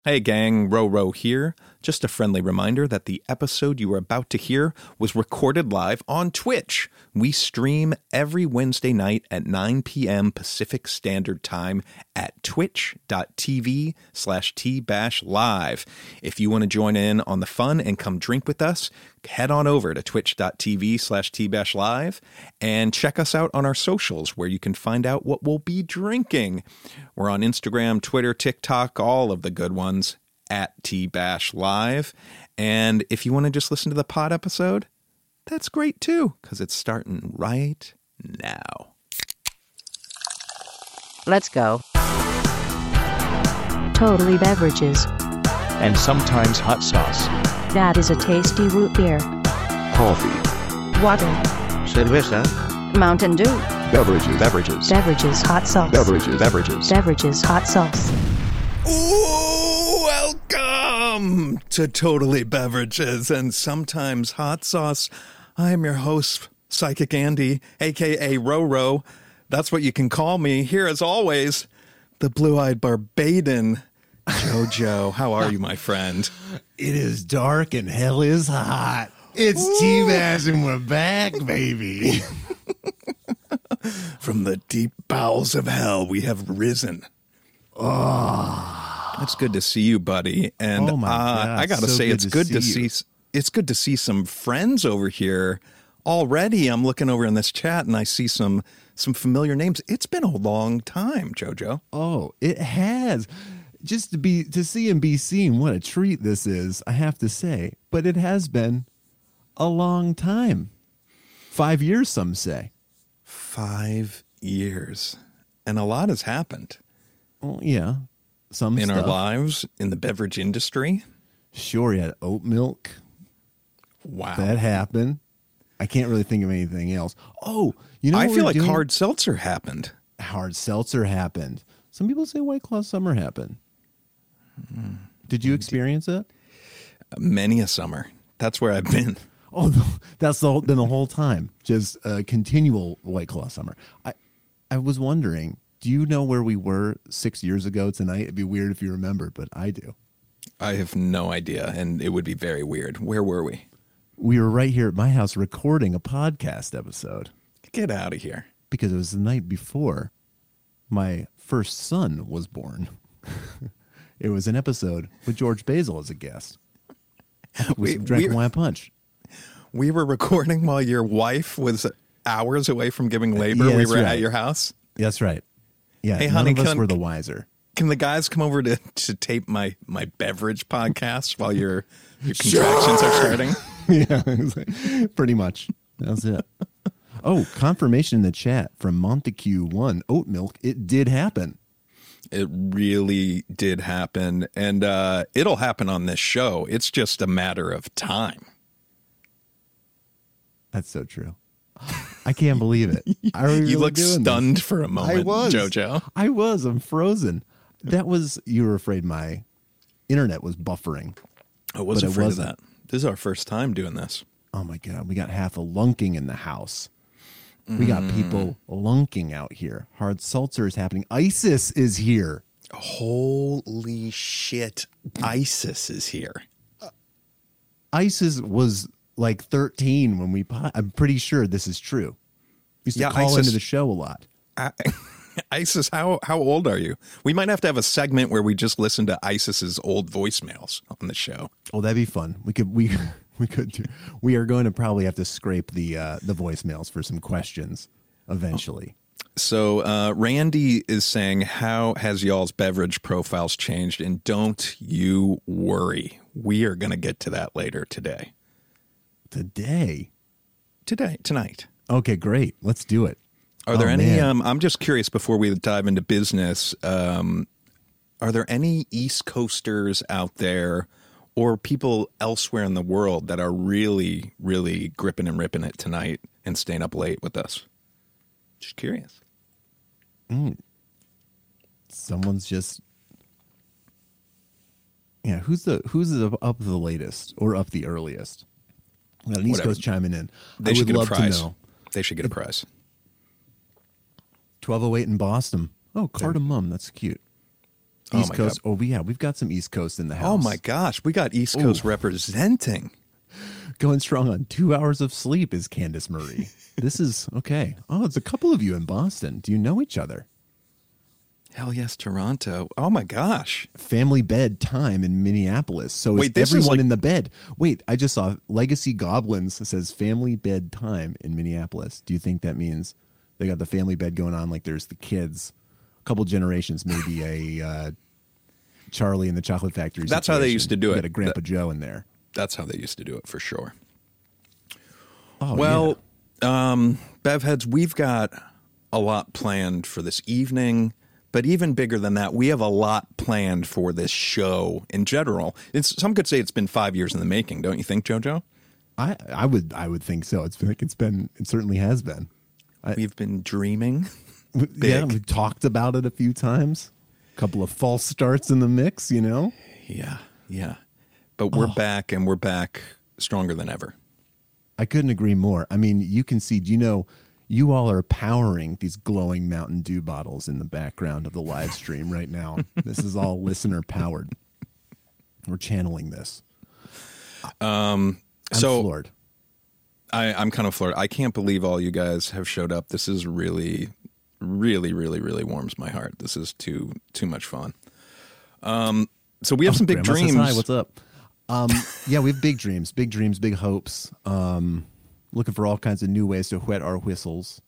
Hey gang, Ro here. Just a friendly reminder that the episode you are about to hear was recorded live on Twitch. We stream every Wednesday night at 9 p.m. Pacific Standard Time at twitch.tv/tbashlive. If you want to join in on the fun and come drink with us, head on over to twitch.tv/tbashlive and check us out on our socials where you can find out what we'll be drinking. We're on Instagram, Twitter, TikTok, all of the good ones at tbashlive. And if you want to just listen to the pod episode, that's great too, because it's starting right now. Let's go. Totally Beverages. And sometimes hot sauce. That is a tasty root beer. Coffee. Water. Cerveza. Mountain Dew. Beverages. Beverages hot sauce. Beverages hot sauce. Ooh, welcome to Totally Beverages and Sometimes Hot Sauce. I am your host, Psychic Andy, a.k.a. Roro. That's what you can call me. Here, as always, the blue-eyed Barbadian, Jojo. How are you, my friend? It is dark and hell is hot. It's T-Bash and we're back, baby. From the deep bowels of hell, we have risen. Oh, it's good to see you, buddy. And oh my God, I gotta say, it's good to see. It's good to see some friends over here already. I'm looking over in this chat and I see some familiar names. It's been a long time, Jojo. Oh, it has. Just to see and be seen, what a treat this is, I have to say. But it has been a long time. 5 years, some say. 5 years. And a lot has happened. Well, yeah. Some in stuff. Our lives, in the beverage industry. Sure, you had oat milk. Wow. That happened. I can't really think of anything else. Oh, you know I what feel we're like doing? hard seltzer happened. Hard seltzer happened. Some people say White Claw summer happened. Did you experience it? Many a summer. That's where I've been. Oh, that's been the whole time. Just a continual White Claw summer. I was wondering, do you know where we were 6 years ago tonight? It'd be weird if you remember, but I do. I have no idea, and it would be very weird. Where were we? We were right here at my house recording a podcast episode. Get out of here. Because it was the night before my first son was born. It was an episode with George Basil as a guest. We drank Hawaiian Punch. We were recording while your wife was hours away from giving labor. Yeah, we were right. at your house. That's right. Yeah, hey, none honey, of us were the wiser. Can the guys come over to tape my beverage podcast while your contractions are starting? Yeah, pretty much. That's it. Oh, confirmation in the chat from Montague1, oat milk. It did happen. It really did happen. And it'll happen on this show. It's just a matter of time. That's so true. I can't believe it. You look stunned for a moment, I was. Jojo. I was. I'm frozen. You were afraid my internet was buffering. I was afraid of that. This is our first time doing this. Oh, my God. We got half a lunking in the house. We got people lunking out here. Hard seltzer is happening. ISIS is here. Holy shit. ISIS is here. ISIS was like 13 when I'm pretty sure this is true. Used to call into the show a lot. ISIS, how old are you? We might have to have a segment where we just listen to ISIS's old voicemails on the show. Oh, that'd be fun. We could do. We are going to probably have to scrape the voicemails for some questions eventually. So Randy is saying, how has y'all's beverage profiles changed? And don't you worry. We are going to get to that later today. Tonight. Okay, great. Let's do it. Are there any, I'm just curious before we dive into business, are there any East Coasters out there or people elsewhere in the world that are really, really gripping and ripping it tonight and staying up late with us? Just curious. Someone's just, yeah. Who's up the latest or up the earliest? Well, an East Coast chiming in. They should get a prize. To know. They should get a prize. 1208 in Boston. Oh, cardamom. That's cute. Oh, East my Coast. God. Oh, yeah, we've got some East Coast in the house. Oh my gosh, we got East Coast representing. Going strong on 2 hours of sleep is Candace Marie. This is okay. Oh, it's a couple of you in Boston. Do you know each other? Hell yes, Toronto. Oh my gosh. Family bed time in Minneapolis. So Wait, is this is everyone like- in the bed. Wait, I just saw Legacy Goblins says family bed time in Minneapolis. Do you think that means they got the family bed going on like there's the kids, a couple generations, maybe a Charlie and the Chocolate Factory That's how they situation. used to do You it. Got a Grandpa Joe in there. That's how they used to do it for sure. Oh, Well, Bev Heads, we've got a lot planned for this evening, but even bigger than that, we have a lot planned for this show in general. Some could say it's been 5 years in the making, don't you think, JoJo? I would think so. It certainly has been. We've been dreaming. Yeah, we've talked about it a few times. A couple of false starts in the mix, you know? Yeah. But we're back, and we're back stronger than ever. I couldn't agree more. I mean, you can see, do you know, you all are powering these glowing Mountain Dew bottles in the background of the live stream right now. This is all listener powered. We're channeling this. I'm floored. I'm kind of floored. I can't believe all you guys have showed up. This is really, really, really, really warms my heart. This is too much fun. So we have some big Grandma says dreams. hi, what's up? Yeah, we have big dreams, big hopes. Looking for all kinds of new ways to whet our whistles.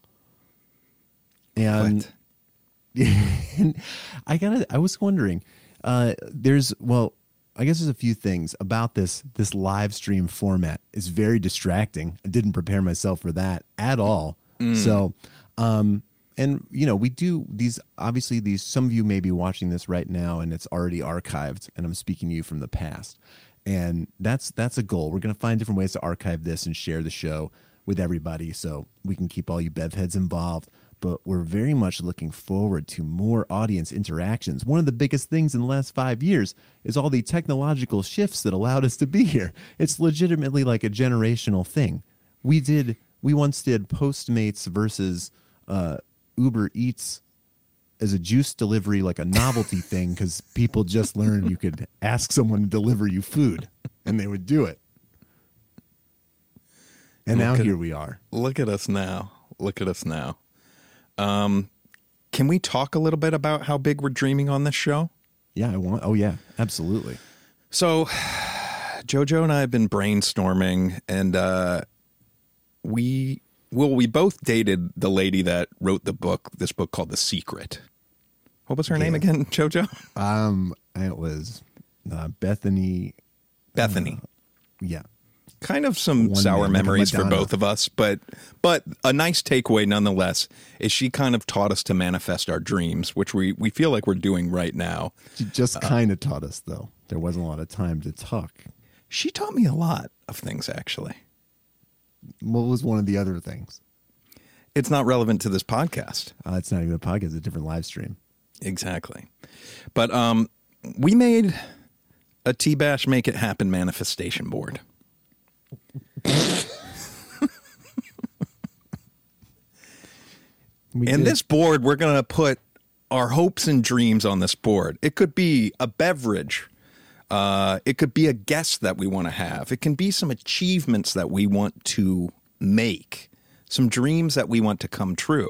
And, and I was wondering, I guess there's a few things about this live stream format. It's very distracting. I didn't prepare myself for that at all. So, and you know, we do these, obviously some of you may be watching this right now and it's already archived, and I'm speaking to you from the past. And that's a goal. We're going to find different ways to archive this and share the show with everybody so we can keep all you Bev heads involved. But we're very much looking forward to more audience interactions. One of the biggest things in the last 5 years is all the technological shifts that allowed us to be here. It's legitimately like a generational thing. We once did Postmates versus Uber Eats as a juice delivery, like a novelty thing, because people just learned you could ask someone to deliver you food and they would do it. And now here we are. Look at us now. Can we talk a little bit about how big we're dreaming on this show? Yeah, oh yeah, absolutely. So JoJo and I have been brainstorming, and we both dated the lady that wrote this book called The Secret. What was her name again, JoJo? It was Bethany. Yeah. Kind of some One sour man, like a memories for Madonna. both of us, but a nice takeaway nonetheless is she kind of taught us to manifest our dreams, which we feel like we're doing right now. She just kind of taught us, though. There wasn't a lot of time to talk. She taught me a lot of things, actually. What was one of the other things? It's not relevant to this podcast. It's not even a podcast, it's a different live stream. Exactly. But we made a T-Bash Make It Happen manifestation board. This board, we're going to put our hopes and dreams on this board. It could be a beverage. It could be a guest that we want to have. It can be some achievements that we want to make, some dreams that we want to come true.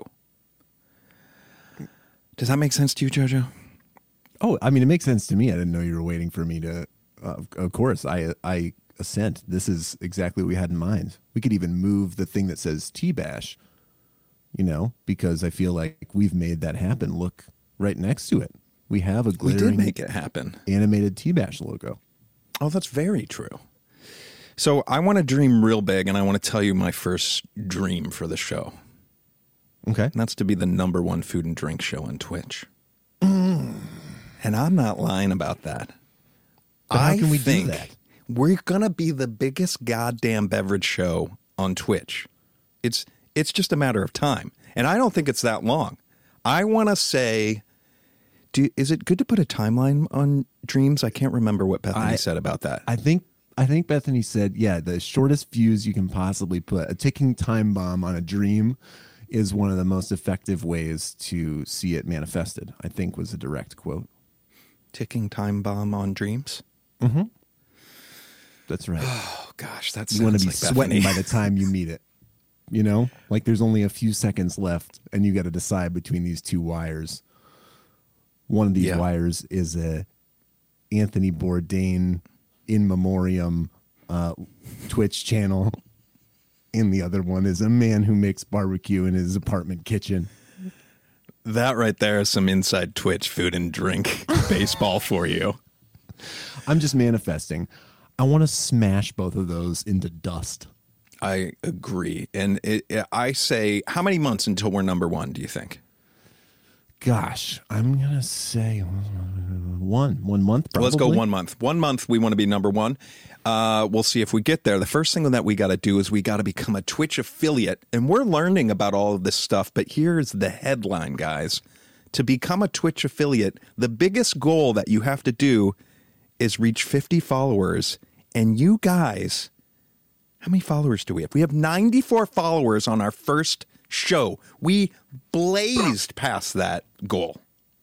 Does that make sense to you, JoJo? Oh, I mean, it makes sense to me. I didn't know you were waiting for me to. Of course, I assent. This is exactly what we had in mind. We could even move the thing that says T-Bash, because I feel like we've made that happen. Look right next to it. We have a glittering, we did make it happen, animated T-Bash logo. Oh, that's very true. So I want to dream real big, and I want to tell you my first dream for the show. Okay. And that's to be the #1 food and drink show on Twitch. And I'm not lying about that. But how can we do that? We're going to be the biggest goddamn beverage show on Twitch. It's just a matter of time. And I don't think it's that long. I want to say, is it good to put a timeline on dreams? I can't remember what Bethany said about that. I think Bethany said, yeah, the shortest fuse you can possibly put, a ticking time bomb on a dream is one of the most effective ways to see it manifested, I think was a direct quote. ticking time bomb on dreams. That's right. Oh gosh, that's You want to be like sweating Bethany. by the time you meet it. You know, like there's only a few seconds left, and you got to decide between these two wires. One of these Yeah. wires is a Anthony Bourdain in memoriam Twitch channel, and the other one is a man who makes barbecue in his apartment kitchen. That right there is some inside Twitch food and drink baseball for you. I'm just manifesting. I want to smash both of those into dust. I agree. And I say, how many months until we're number one, do you think? Gosh, I'm going to say one month probably. Let's go 1 month. 1 month, we want to be number one. We'll see if we get there. The first thing that we got to do is we got to become a Twitch affiliate. And we're learning about all of this stuff. But here's the headline, guys. To become a Twitch affiliate, the biggest goal that you have to do is reach 50 followers. And you guys, how many followers do we have? We have 94 followers on our first show. We blazed past that goal.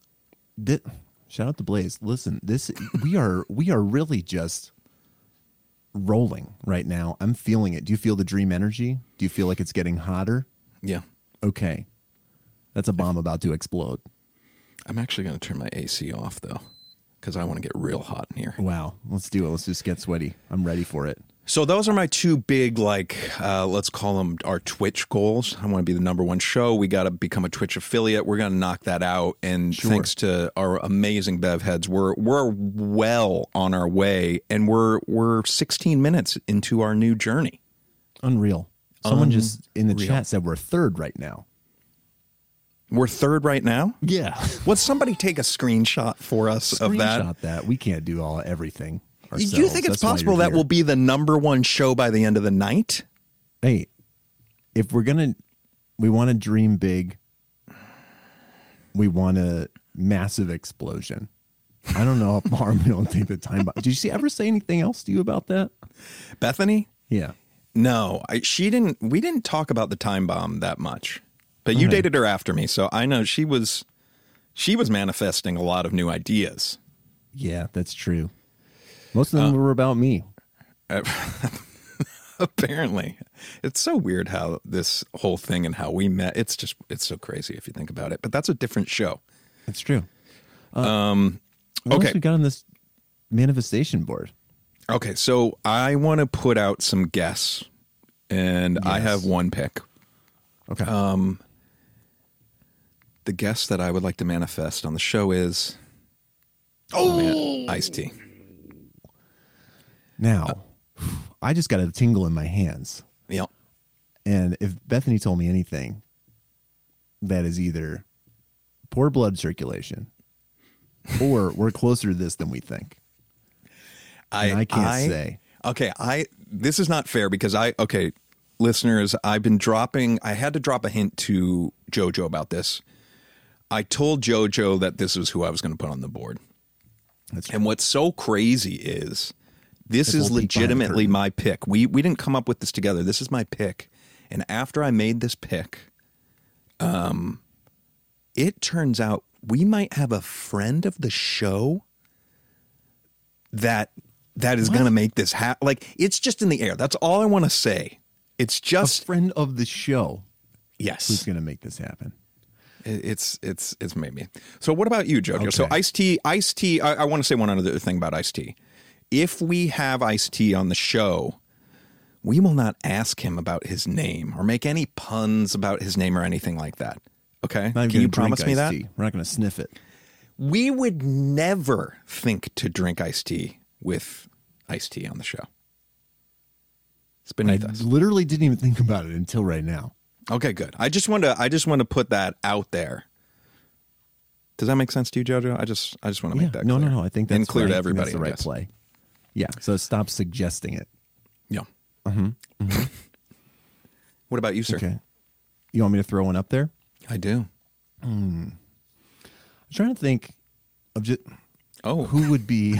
Shout out to Blaze. Listen, we are really just rolling right now. I'm feeling it. Do you feel the dream energy? Do you feel like it's getting hotter? Yeah. Okay. That's a bomb about to explode. I'm actually going to turn my AC off, though, because I want to get real hot in here. Wow. Let's do it. Let's just get sweaty. I'm ready for it. So those are my two big, let's call them our Twitch goals. I want to be the number one show. We got to become a Twitch affiliate. We're going to knock that out. And thanks to our amazing Bev heads, we're well on our way. And we're 16 minutes into our new journey. Unreal. Someone just in the chat said we're third right now. We're third right now? Yeah. Would somebody take a screenshot for us of that? Screenshot that. We can't do everything. Do you think it's possible that we'll be the number one show by the end of the night? Hey, if we want to dream big. We want a massive explosion. I don't know if Marm don't think the time bomb. Did she ever say anything else to you about that? Bethany? Yeah. No, she didn't. We didn't talk about the time bomb that much. But you dated her after me, so I know she was manifesting a lot of new ideas. Yeah, that's true. Most of them were about me. Apparently. It's so weird how this whole thing and how we met. It's so crazy if you think about it. But that's a different show. It's true. What else we got on this manifestation board? Okay, so I want to put out some guesses, and I have one pick. Okay. The guest that I would like to manifest on the show is Ice-T. Now, I just got a tingle in my hands. Yep. And if Bethany told me anything, that is either poor blood circulation or we're closer to this than we think. I can't say. Okay, this is not fair because listeners, I had to drop a hint to JoJo about this. I told JoJo that this was who I was going to put on the board. And what's so crazy is this is legitimately my pick. We didn't come up with this together. This is my pick. And after I made this pick, it turns out we might have a friend of the show that is going to make this happen. Like, it's just in the air. That's all I want to say. It's just a friend of the show. Yes. Who's going to make this happen? It's maybe. So what about you, JoJo? Okay. So Ice-T, I want to say one other thing about Ice-T. If we have Ice-T on the show, we will not ask him about his name or make any puns about his name or anything like that. Okay? Can you promise me that? We're not going to sniff it. We would never think to drink iced tea with iced tea on the show. It's beneath us. Literally didn't even think about it until right now. Okay, good. I just want to put that out there. Does that make sense to you, JoJo? I just want to make that clear. No. I think that's clear right. to everybody. That's the right play. Yeah. So stop suggesting it. Yeah. What about you, sir? Okay. You want me to throw one up there? I do. I'm trying to think of just who would be.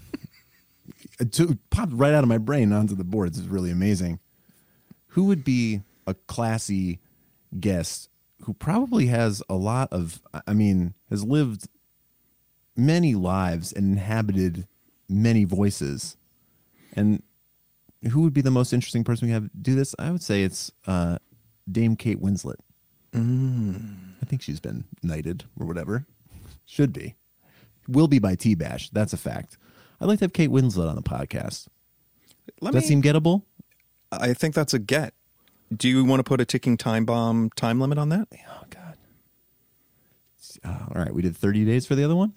It popped right out of my brain onto the board. This is really amazing. Who would be a classy guest who probably has a lot of, has lived many lives and inhabited many voices. And who would be the most interesting person we have do this? I would say it's Dame Kate Winslet. I think she's been knighted or whatever. Should be. Will be by T-Bash. That's a fact. I'd like to have Kate Winslet on the podcast. Does that seem gettable? I think that's a get. Do you want to put a ticking time bomb time limit on that? Oh, God. All right. We did 30 days for the other one?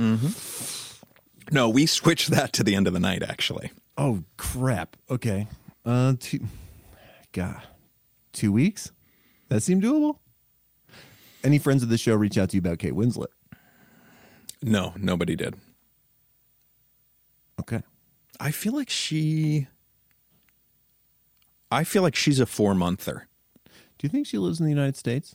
No, we switched that to the end of the night, actually. Oh, crap. Okay. 2 weeks? That seem doable? Any friends of the show reach out to you about Kate Winslet? No, nobody did. Okay. I feel like she's a 4-monther. Do you think she lives in the United States?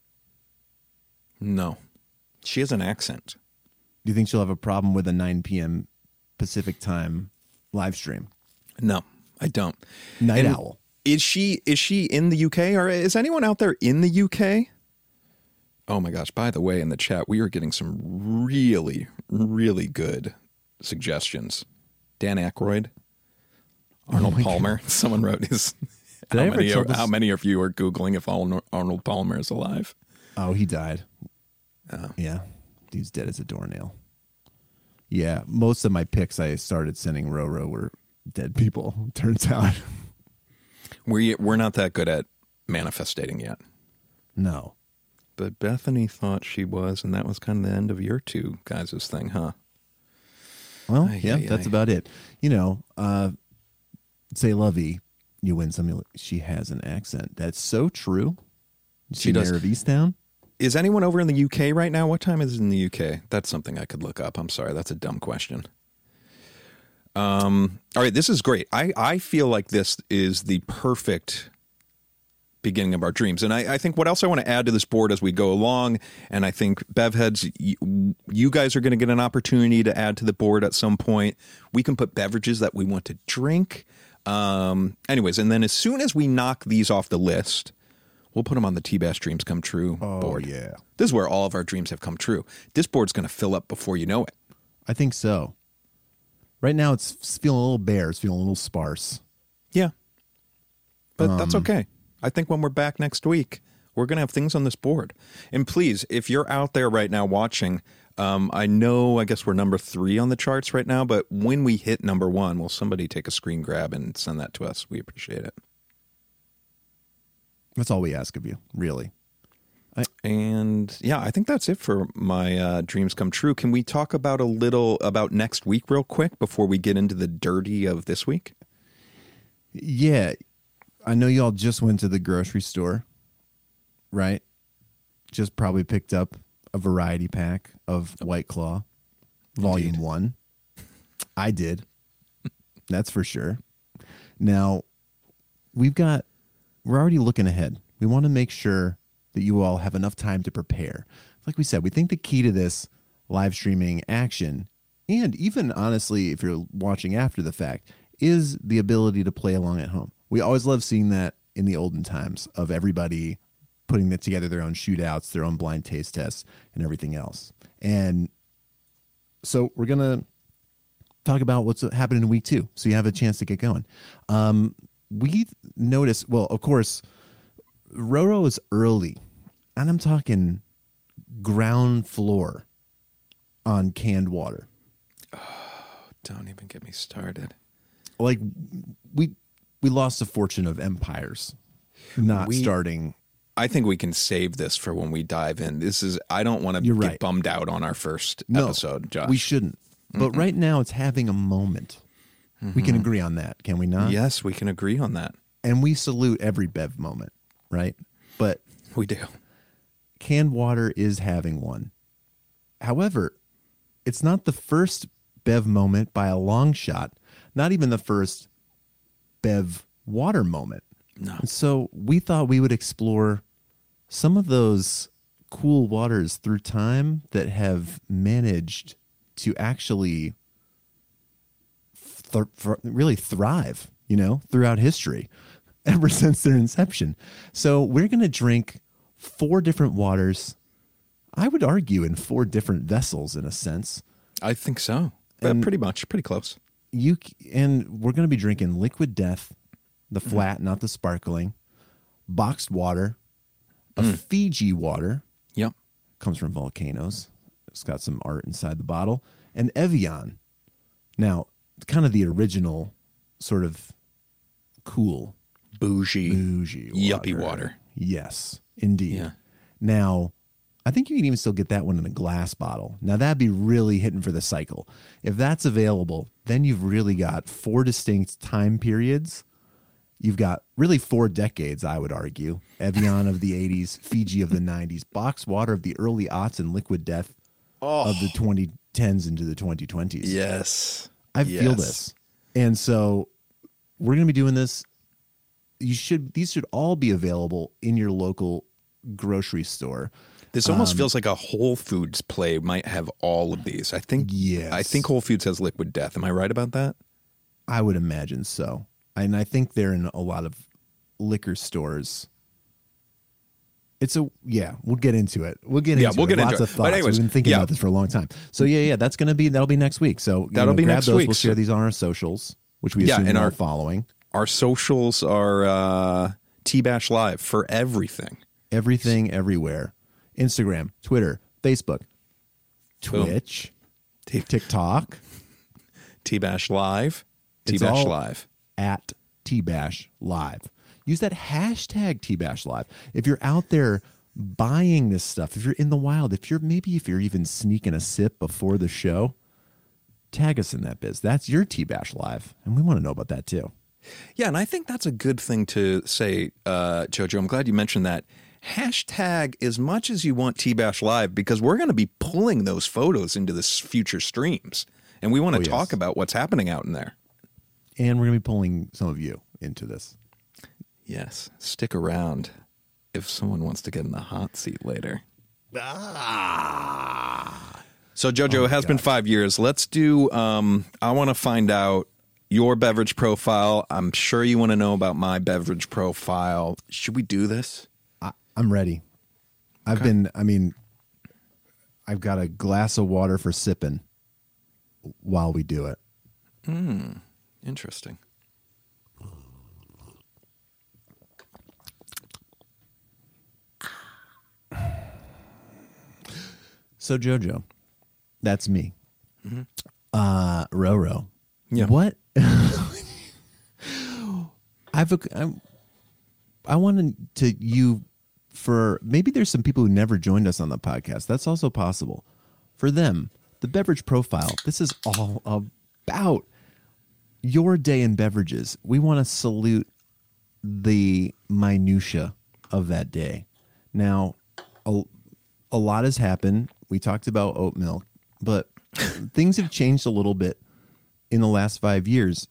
No. She has an accent. Do you think she'll have a problem with a 9 p.m. Pacific time live stream? No, I don't. Night owl. Is she in the UK, or is anyone out there in the UK? Oh my gosh, by the way, in the chat, we are getting some really, really good suggestions. Dan Aykroyd, Arnold Palmer. God. Someone wrote his. How many of you are Googling if Arnold Palmer is alive? Oh, he died. Yeah, he's dead as a doornail. Yeah, most of my picks I started sending Roro were dead people, turns out. We're not that good at manifesting yet. No. But Bethany thought she was, and that was kind of the end of your two guys' thing, huh? Well, that's about it. You know, say Lovey, you win some. She has an accent. That's so true. She does. Mayor of Easttown? Is anyone over in the UK right now? What time is it in the UK? That's something I could look up. I'm sorry. That's a dumb question. All right. This is great. I feel like this is the perfect beginning of our dreams. And I think what else I want to add to this board as we go along, and I think Bevheads, you guys are going to get an opportunity to add to the board at some point. We can put beverages that we want to drink. Anyways, and then as soon as we knock these off the list, we'll put them on the T-Bash Dreams Come True board. Yeah. This is where all of our dreams have come true. This board's going to fill up before you know it. I think so. Right now it's feeling a little bare. It's feeling a little sparse. Yeah. But that's okay. I think when we're back next week, we're going to have things on this board. And please, if you're out there right now watching, I guess we're number 3 on the charts right now, but when we hit number 1, will somebody take a screen grab and send that to us? We appreciate it. That's all we ask of you, really. I think that's it for my dreams come true. Can we talk about a little about next week real quick before we get into the dirty of this week? Yeah. I know y'all just went to the grocery store, right? Just probably picked up a variety pack of White Claw, Volume 1. I did. That's for sure. Now, we're already looking ahead. We want to make sure that you all have enough time to prepare. Like we said, we think the key to this live streaming action, and even honestly, if you're watching after the fact, is the ability to play along at home. We always love seeing that in the olden times of everybody putting together their own shootouts, their own blind taste tests, and everything else. And so we're going to talk about what's happening in week 2, so you have a chance to get going. We noticed, well, of course, Roro is early, and I'm talking ground floor on canned water. Oh, don't even get me started. Like, we lost a fortune of empires starting. I think we can save this for when we dive in. I don't want to get bummed out on our first episode, Josh. We shouldn't. But right now it's having a moment. Mm-hmm. We can agree on that, can we not? Yes, we can agree on that. And we salute every Bev moment, right? But we do. Canned water is having one. However, it's not the first Bev moment by a long shot, not even the first Bev water moment. No. And so we thought we would explore some of those cool waters through time that have managed to actually really thrive, throughout history ever since their inception. So we're going to drink 4 different waters, I would argue in 4 different vessels in a sense, I think so. And Pretty close. And we're going to be drinking Liquid Death, the flat, not the sparkling, boxed water, a Fiji water, Yep. comes from volcanoes. It's got some art inside the bottle, and Evian. Now, kind of the original sort of cool Bougie yuppie water. water. Yes, indeed. Yeah. Now, I think you can even still get that one in a glass bottle. Now, that'd be really hitting for the cycle. If that's available, then you've really got 4 distinct time periods. You've got really 4 decades, I would argue. Evian of the 80s, Fiji of the 90s, boxed water of the early aughts, and Liquid Death of the 2010s into the 2020s. Yes. I feel this. And so we're going to be doing this. These should all be available in your local grocery store. This almost feels like a Whole Foods play might have all of these. I think Whole Foods has Liquid Death. Am I right about that? I would imagine so. And I think they're in a lot of liquor stores. We'll get into it. We'll get into Lots of it. thoughts. But anyways, We've been thinking about this for a long time. So that'll be next week. So that'll be grab next those. week. We'll share these on our socials, which we assume you're following. Our socials are T-Bash Live for everything. Everything, everywhere. Instagram, Twitter, Facebook, Twitch, TikTok. T-Bash Live. It's T-Bash all Live. At T-Bash Live. Use that hashtag T-Bash Live. If you're out there buying this stuff, if you're in the wild, if you're even sneaking a sip before the show, tag us in that biz. That's your T-Bash Live, and we want to know about that too. Yeah, and I think that's a good thing to say, Jojo. I'm glad you mentioned that. Hashtag as much as you want T-Bash Live, because we're going to be pulling those photos into this future streams, and we want to talk about what's happening out in there. And we're going to be pulling some of you into this. Yes. Stick around if someone wants to get in the hot seat later. So, Jojo, it has been 5 years. Let's do, I want to find out your beverage profile. I'm sure you want to know about my beverage profile. Should we do this? I'm ready. I've got a glass of water for sipping while we do it. Interesting. So Jojo, that's me. Roro. Yeah. What? I wanted to for maybe there's some people who never joined us on the podcast. That's also possible. For them, the beverage profile. This is all about your day in beverages. We want to salute the minutia of that day. Now, a lot has happened. We talked about oat milk, but things have changed a little bit in the last 5 years.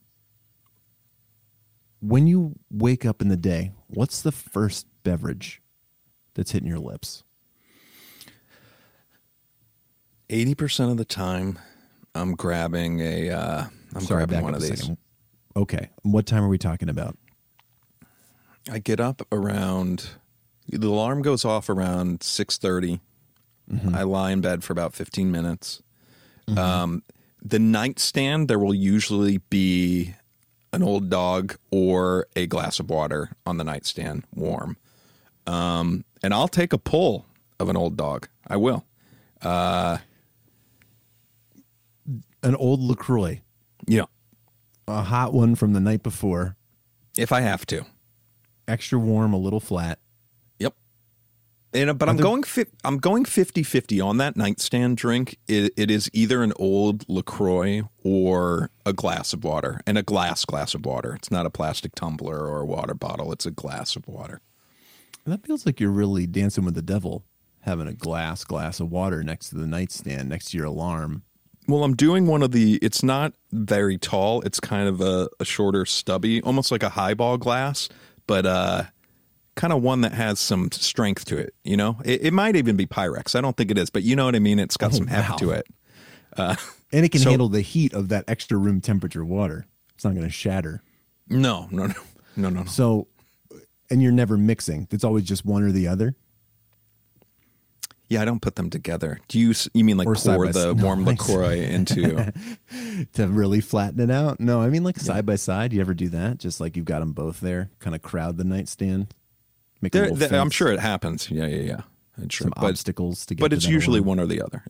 When you wake up in the day, what's the first beverage that's hitting your lips? 80% of the time, I'm grabbing one of these. Second. Okay. What time are we talking about? I get up around, the alarm goes off around 6:30. Mm-hmm. I lie in bed for about 15 minutes. Mm-hmm. The nightstand, there will usually be an Old Dog or a glass of water on the nightstand, warm. And I'll take a pull of an Old Dog. I will. An old LaCroix. Yeah. A hot one from the night before. If I have to. Extra warm, a little flat. Yep. But I'm going 50-50 on that nightstand drink. It is either an old LaCroix or a glass of water, and a glass of water. It's not a plastic tumbler or a water bottle. It's a glass of water. That feels like you're really dancing with the devil, having a glass of water next to the nightstand, next to your alarm. Well, I'm doing one of it's not very tall. It's kind of a shorter, stubby, almost like a highball glass, but kind of one that has some strength to it, you know? It might even be Pyrex. I don't think it is, but you know what I mean? It's got some heft to it. And it can handle the heat of that extra room temperature water. It's not going to shatter. No. So, and you're never mixing. It's always just one or the other? Yeah, I don't put them together. You mean like Or pour side by the side. warm No, LaCroix into? to really flatten it out? No, I mean like side by side. You ever do that? Just like you've got them both there, kind of crowd the nightstand. Make a little I'm fence, sure it happens. Yeah. I'm sure. some obstacles to get. But to it's that usually alarm. one or the other.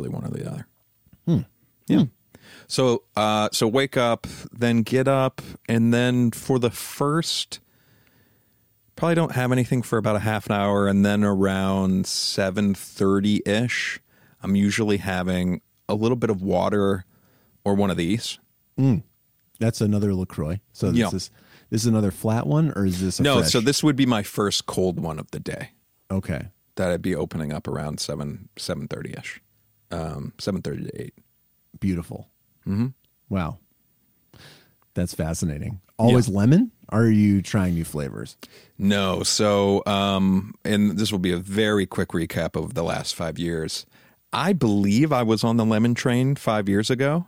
Yeah. So wake up, then get up, and then for the first, probably don't have anything for about a half an hour, and then around 7:30-ish, I'm usually having a little bit of water or one of these. That's another LaCroix. So Yeah. this is another flat one, or is this a No, fresh? so this would be my first cold one of the day Okay. that I'd be opening up around 7:30-ish, 7:30 to 8. Beautiful. Mm-hmm. Wow. That's fascinating. Always Yeah. lemon? Or are you trying new flavors? No. So, and this will be a very quick recap of the last 5 years. I believe I was on the lemon train 5 years ago.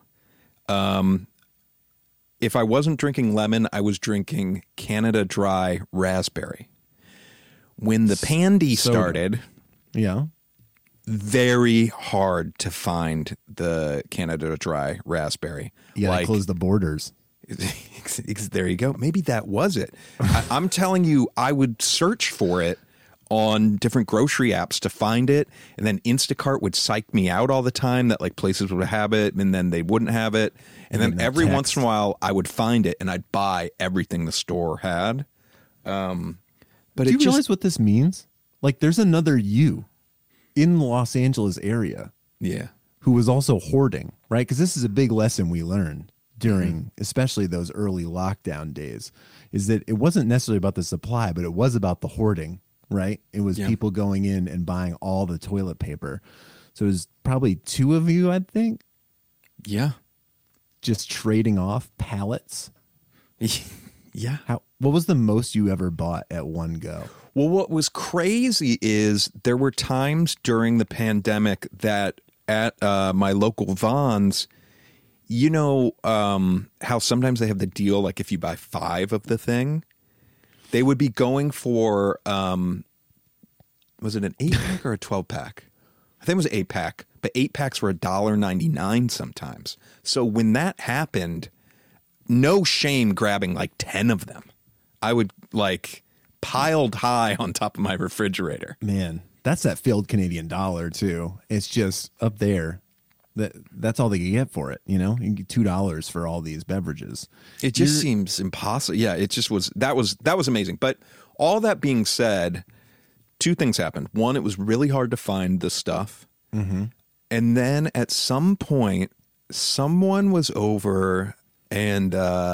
If I wasn't drinking lemon, I was drinking Canada Dry raspberry. When the Pandy Soda. started, Yeah. very hard to find the Canada Dry raspberry. You gotta close the borders. There you go. Maybe that was it. I'm telling you, I would search for it on different grocery apps to find it, and then Instacart would psych me out all the time that like places would have it, and then they wouldn't have it, and then then that every once text. in a while I would find it, and I'd buy everything the store had. But Do it you just realize what this means? Like there's another you in the Los Angeles area yeah. who was also hoarding, right? Because this is a big lesson we learned during especially those early lockdown days, is that it wasn't necessarily about the supply, but it was about the hoarding, right? It was Yeah. people going in and buying all the toilet paper. So it was probably two of you, I'd think, Yeah. just trading off pallets. Yeah. What was the most you ever bought at one go? Well, what was crazy is there were times during the pandemic that at my local Vons, you know how sometimes they have the deal, like if you buy 5 of the thing, they would be going for, was it an 8-pack or a 12-pack? I think it was an 8-pack, but 8-packs were $1.99 sometimes. So when that happened, no shame grabbing like 10 of them. I would like piled high on top of my refrigerator. Man, that's that failed Canadian dollar too. It's just up there. That's all they can get for it. You know, you can get $2 for all these beverages. It just seems impossible. Yeah, it just was. That was amazing. But all that being said, 2 things happened. One, it was really hard to find the stuff. Mm-hmm. And then at some point, someone was over and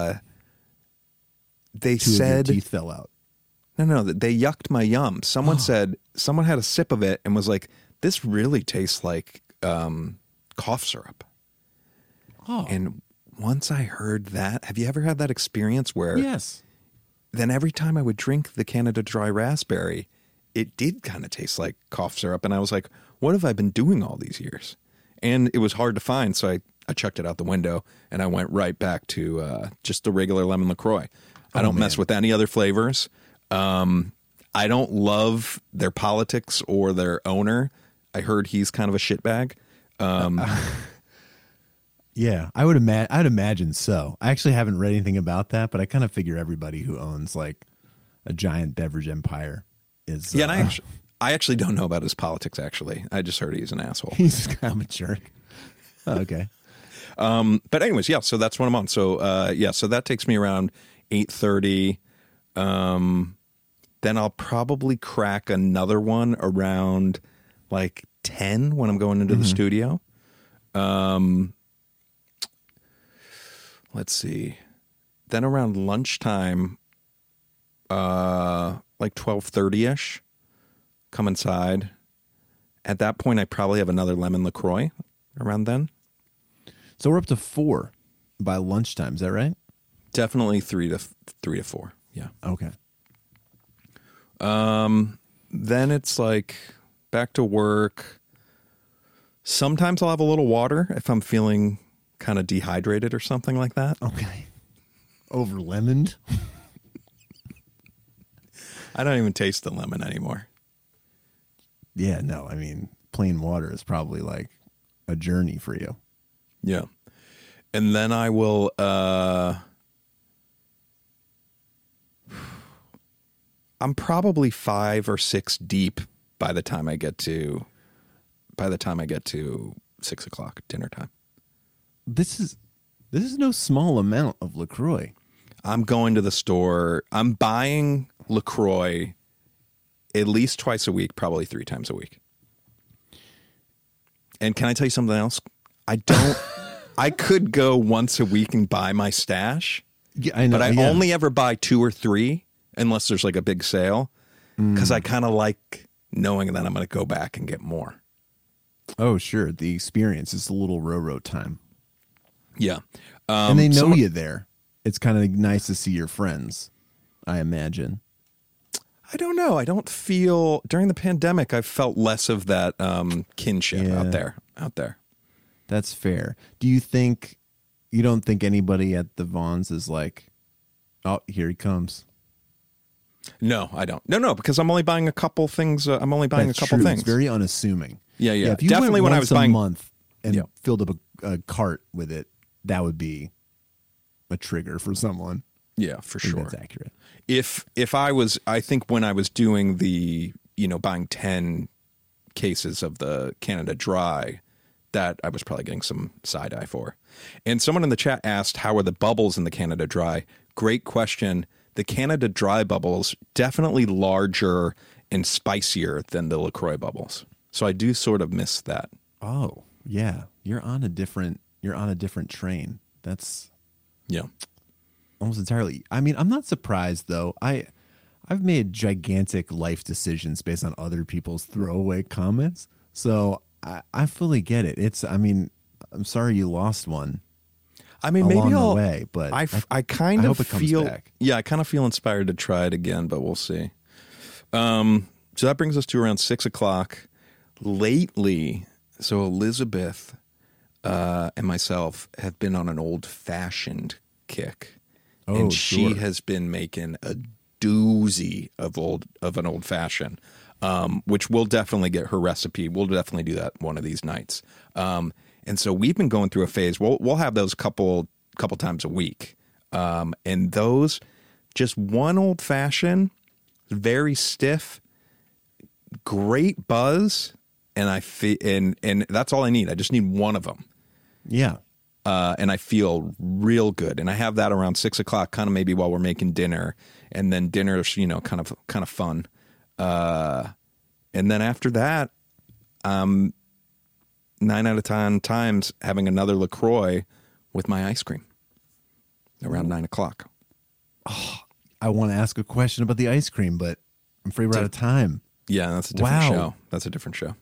they Two of your said, teeth fell out. No, they yucked my yum. Someone said, someone had a sip of it and was like, this really tastes like cough syrup. Oh, And once I heard that, have you ever had that experience where yes. then every time I would drink the Canada Dry raspberry, it did kind of taste like cough syrup. And I was like, what have I been doing all these years? And it was hard to find. So I chucked it out the window and I went right back to just the regular lemon LaCroix. I don't mess with any other flavors. I don't love their politics or their owner. I heard he's kind of a shitbag. Yeah, I'd imagine so. I actually haven't read anything about that, but I kind of figure everybody who owns like a giant beverage empire is. Yeah, and I actually don't know about his politics, actually. I just heard he's an asshole. he's kind of a jerk. Oh, okay. But anyways, yeah, so that's what I'm on. So, so that takes me around 8:30. Then I'll probably crack another one around like 10 when I'm going into the studio. Let's see. Then around lunchtime, like 12:30-ish, come inside. At that point, I probably have another lemon LaCroix around then. So we're up to 4 by lunchtime. Is that right? Definitely 3 to 4. Yeah. Okay. Then it's like back to work. Sometimes I'll have a little water if I'm feeling kind of dehydrated or something like that. Okay. Over lemoned. I don't even taste the lemon anymore. Yeah, no, I mean, plain water is probably like a journey for you. Yeah. And then I will I'm probably 5 or 6 deep by the time I get to 6 o'clock dinner time. This is no small amount of LaCroix. I'm going to the store. I'm buying LaCroix at least twice a week, probably 3 times a week. And can I tell you something else? I could go once a week and buy my stash. Yeah, I know. But I only ever buy 2 or 3 unless there's like a big sale, because I kind of like knowing that I'm going to go back and get more. Oh, sure. The experience is a little railroad time. Yeah. And they know you there. It's kind of nice to see your friends, I imagine. I don't know. I don't feel during the pandemic, I've felt less of that kinship out there. That's fair. You don't think anybody at the Vons is like, oh, here he comes? No, I don't. No, because I'm only buying a couple things. I'm only buying That's a couple true. things. It's very unassuming. Yeah. If you Definitely went when I once was buying a month and Yeah. filled up a cart with it, that would be a trigger for someone. Yeah, for I think sure. That's accurate. I think when I was doing the, buying 10 cases of the Canada Dry, that I was probably getting some side eye for. And someone in the chat asked, how are the bubbles in the Canada Dry? Great question. The Canada Dry bubbles definitely larger and spicier than the LaCroix bubbles. So I do sort of miss that. Oh, yeah. You're on a different train. That's Yeah. almost entirely. I mean, I'm not surprised though. I've made gigantic life decisions based on other people's throwaway comments. So I fully get it. I'm sorry you lost one. I mean, along maybe the I'll. way, but I kind I of hope it comes feel. back. Yeah, I kind of feel inspired to try it again, but we'll see. So that brings us to around 6 o'clock. Lately, so Elizabeth and myself have been on an old-fashioned kick, and she sure. has been making a doozy of an old-fashioned, which we'll definitely get her recipe. We'll definitely do that one of these nights. And so we've been going through a phase. We'll have those couple times a week, and those just one old-fashioned, very stiff, great buzz, and I feel and that's all I need. I just need one of them. Yeah. And I feel real good. And I have that around 6 o'clock, kind of maybe while we're making dinner, and then dinner's kind of fun. And then after that, 9 out of 10 times having another LaCroix with my ice cream around 9 o'clock. I want to ask a question about the ice cream, but I'm afraid we're out of time. Yeah, that's a different show. That's a different show.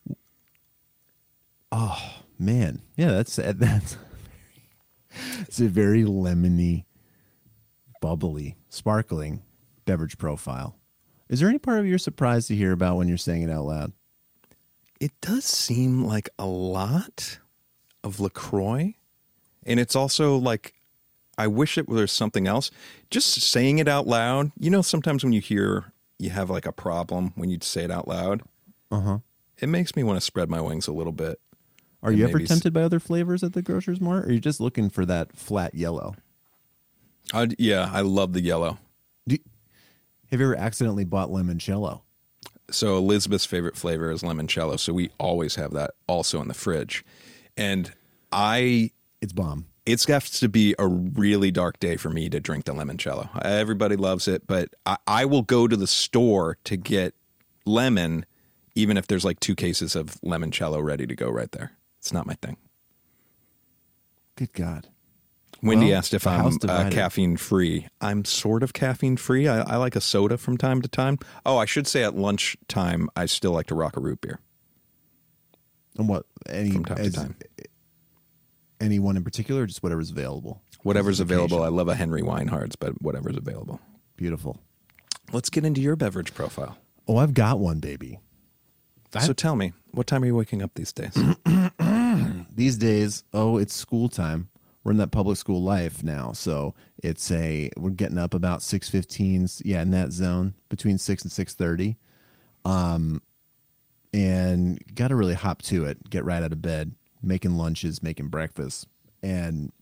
Oh man, yeah, that's it's a very lemony, bubbly, sparkling beverage profile. Is there any part of you you're surprised to hear about when you're saying it out loud? It does seem like a lot of LaCroix, and it's also like I wish it was something else. Just saying it out loud, sometimes when you have like a problem when you say it out loud. It makes me want to spread my wings a little bit. Are you ever tempted by other flavors at the grocer's mart, or are you just looking for that flat yellow? Yeah, I love the yellow. Have you ever accidentally bought limoncello? So Elizabeth's favorite flavor is limoncello, so we always have that also in the fridge. And it's bomb. It's got to be a really dark day for me to drink the limoncello. Everybody loves it, but I will go to the store to get lemon, even if there's like 2 cases of limoncello ready to go right there. It's not my thing. Good God. Wendy asked if I'm caffeine free. I'm sort of caffeine free. I like a soda from time to time. Oh, I should say at lunchtime, I still like to rock a root beer. And what? From time to time. Any one in particular, or just whatever's available? Whatever's available. I love a Henry Weinhard's, but whatever's available. Beautiful. Let's get into your beverage profile. Oh, I've got one, baby. So tell me, what time are you waking up these days? These days, it's school time. We're in that public school life now, so we're getting up about 6:15. Yeah, in that zone between 6 and 6:30. and got to really hop to it, get right out of bed, making lunches, making breakfast. And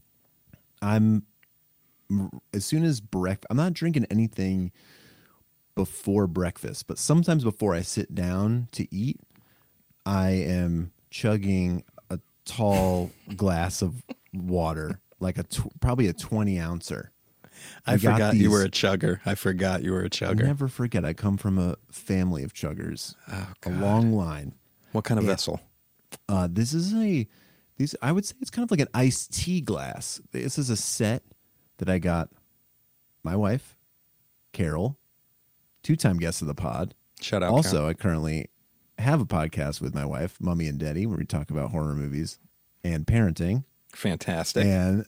as soon as I'm not drinking anything before breakfast, but sometimes before I sit down to eat, I am chugging a tall glass of water, like probably a 20-ouncer. I forgot you were a chugger. Never forget. I come from a family of chuggers, a long line. What kind of vessel? I would say it's kind of like an iced tea glass. This is a set that I got my wife, Carol, 2-time guest of the pod. Shout out. Also, Carol. I currently have a podcast with my wife, Mummy and Daddy, where we talk about horror movies and parenting. Fantastic. And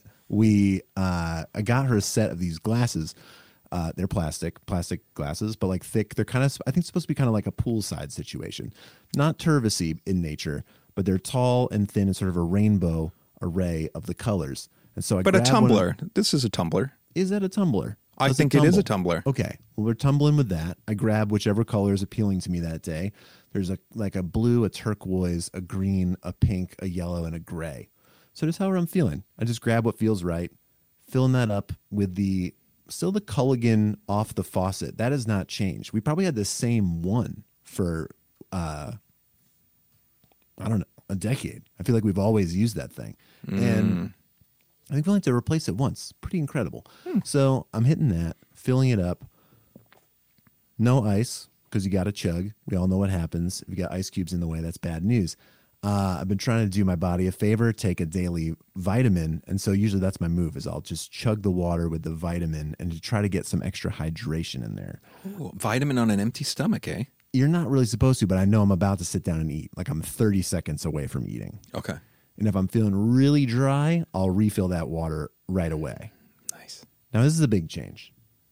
I got her a set of these glasses. They're plastic glasses, but like thick. They're kind of, I think, supposed to be kind of like a poolside situation, not Tervisy in nature, but they're tall and thin and sort of a rainbow array of the colors. And so, but a tumbler. This is a tumbler. Is that a tumbler? I think it is a tumbler. Okay, well, we're tumbling with that. I grab whichever color is appealing to me that day. There's a blue, a turquoise, a green, a pink, a yellow, and a gray. So just however I'm feeling. I just grab what feels right, filling that up with still the Culligan off the faucet. That has not changed. We probably had the same one for, I don't know, a decade. I feel like we've always used that thing. And I think we only have to replace it once. Pretty incredible. So I'm hitting that, filling it up. No ice, because you got to chug. We all know what happens. If you got ice cubes in the way, that's bad news. I've been trying to do my body a favor, take a daily vitamin. And so usually that's my move is I'll just chug the water with the vitamin and to try to get some extra hydration in there. Ooh, vitamin on an empty stomach, eh? You're not really supposed to, but I know I'm about to sit down and eat. Like I'm 30 seconds away from eating. Okay. And if I'm feeling really dry, I'll refill that water right away. Nice. Now, this is a big change.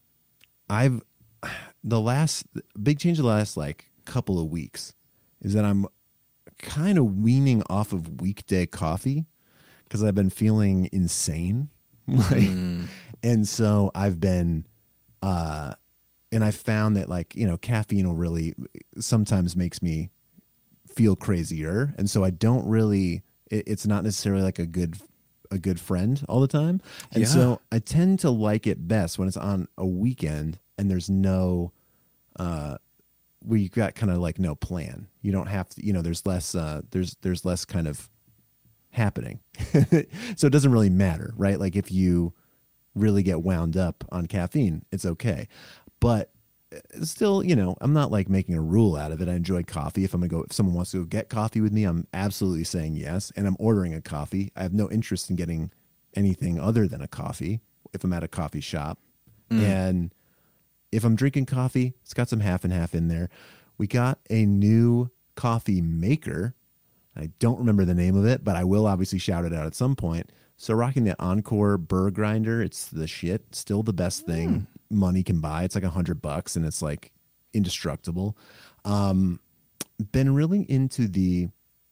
The big change of the last like couple of weeks is that I'm kind of weaning off of weekday coffee because I've been feeling insane. And so I've been, and I found that like, caffeine will really sometimes makes me feel crazier. And so I don't really, it's not necessarily like a good friend all the time. And so I tend to like it best when it's on a weekend and there's no, where you got kind of like no plan. You don't have to, there's less, there's less kind of happening. So it doesn't really matter, right? Like if you really get wound up on caffeine, it's okay. But still, I'm not like making a rule out of it. I enjoy coffee. If someone wants to go get coffee with me, I'm absolutely saying yes. And I'm ordering a coffee. I have no interest in getting anything other than a coffee if I'm at a coffee shop. And if I'm drinking coffee, it's got some half and half in there. We got a new coffee maker. I don't remember the name of it, but I will obviously shout it out at some point. So rocking the Encore burr grinder. It's the shit. Still the best thing money can buy. It's like $100 and it's like indestructible. Been really into the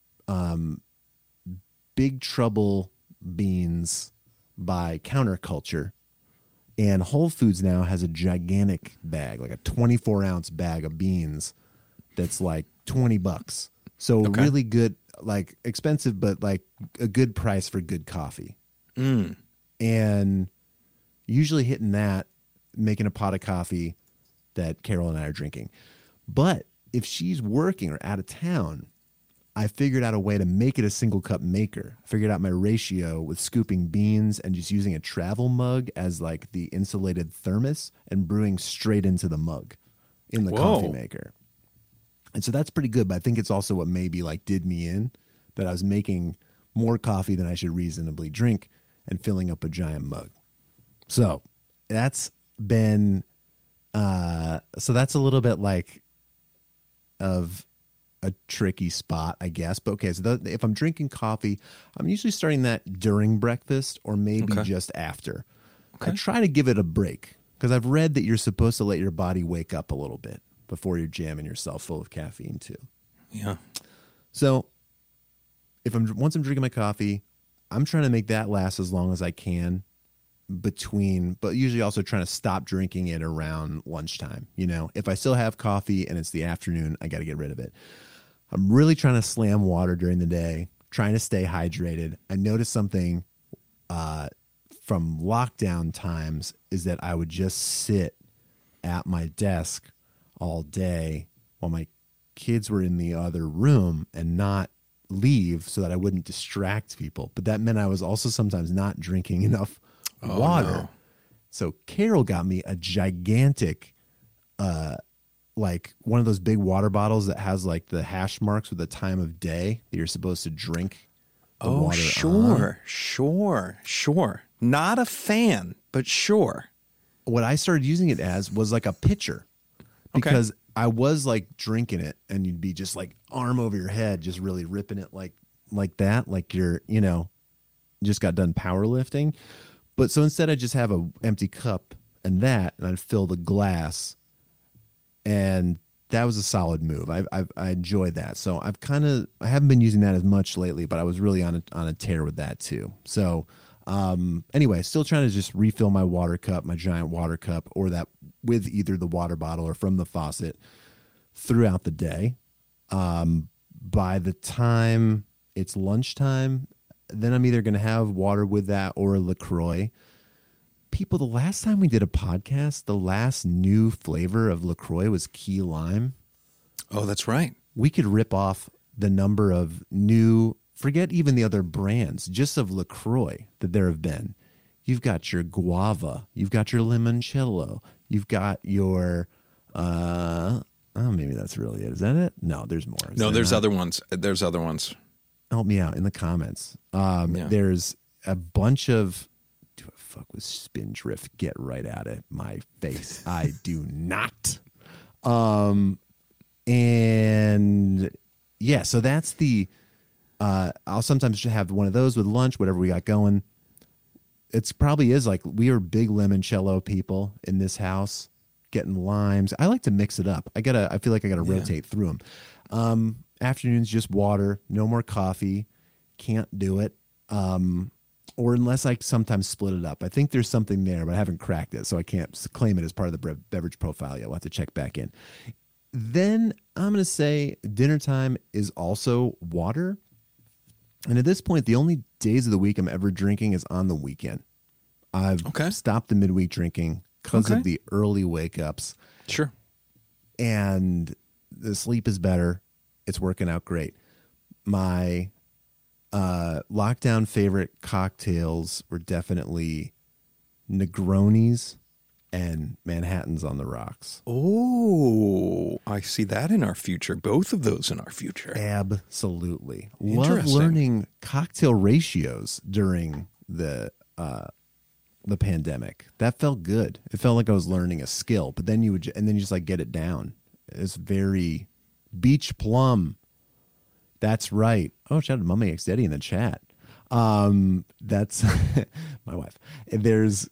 Big Trouble beans by Counterculture. And Whole Foods now has a gigantic bag, like a 24-ounce bag of beans that's like $20. So really good, like expensive, but like a good price for good coffee. And usually hitting that, making a pot of coffee that Carol and I are drinking. But if she's working or out of town, I figured out a way to make it a single cup maker. I figured out my ratio with scooping beans and just using a travel mug as like the insulated thermos and brewing straight into the mug in the coffee maker. And so that's pretty good, but I think it's also what maybe like did me in, that I was making more coffee than I should reasonably drink and filling up a giant mug. So that's been, so that's a little bit like of a tricky spot, I guess. But okay, so if I'm drinking coffee, I'm usually starting that during breakfast or maybe just after. I try to give it a break because I've read that you're supposed to let your body wake up a little bit before you're jamming yourself full of caffeine too. Yeah. So once I'm drinking my coffee, I'm trying to make that last as long as I can but usually also trying to stop drinking it around lunchtime. If I still have coffee and it's the afternoon, I got to get rid of it. I'm really trying to slam water during the day, trying to stay hydrated. I noticed something from lockdown times is that I would just sit at my desk all day while my kids were in the other room and not leave so that I wouldn't distract people. But that meant I was also sometimes not drinking enough water. No. So Carol got me a gigantic, like one of those big water bottles that has like the hash marks with the time of day that you're supposed to drink the water on. Sure. Not a fan, but sure. What I started using it as was like a pitcher because I was like drinking it and you'd be just like arm over your head, just really ripping it like that, like you're, just got done powerlifting. But so instead I just have a empty cup and I'd fill the glass, and that was a solid move. I enjoyed that. So I haven't been using that as much lately, but I was really on a tear with that too. So anyway, still trying to just refill my water cup, my giant water cup, or that with either the water bottle or from the faucet throughout the day. By the time it's lunchtime, then I'm either going to have water with that or a LaCroix. People, the last time we did a podcast, the last new flavor of LaCroix was key lime. Oh, that's right. We could rip off the number of new, forget even the other brands, just of LaCroix that there have been. You've got your guava, you've got your limoncello, you've got your, maybe that's really it. Is that it? No, there's more. There's other ones. There's other ones. Help me out in the comments. There's a bunch of, do I fuck with Spindrift? Get right out of my face. I do not. And yeah, so that's the, I'll sometimes just have one of those with lunch, whatever we got going. It's probably is like, we are big limoncello people in this house, getting limes. I like to mix it up. I feel like I gotta rotate through them. Afternoons, just water, no more coffee. Can't do it. Or unless I sometimes split it up. I think there's something there, but I haven't cracked it, so I can't claim it as part of the beverage profile yet. We'll have to check back in. Then I'm going to say dinner time is also water. And at this point, the only days of the week I'm ever drinking is on the weekend. I've stopped the midweek drinking because of the early wake-ups. Sure. And the sleep is better. It's working out great. My lockdown favorite cocktails were definitely Negronis and Manhattans on the rocks. Oh, I see that in our future. Both of those in our future. Absolutely. Love learning cocktail ratios during the pandemic. That felt good. It felt like I was learning a skill, but then you just like get it down. It's very Beach Plum. That's right. Oh, shout out to Mummy X Daddy in the chat. That's my wife. There's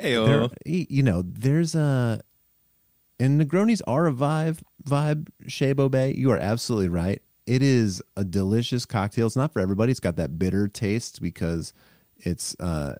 there's a, and Negronis are a vibe, Shabo Bay. You are absolutely right. It is a delicious cocktail. It's not for everybody. It's got that bitter taste because it's,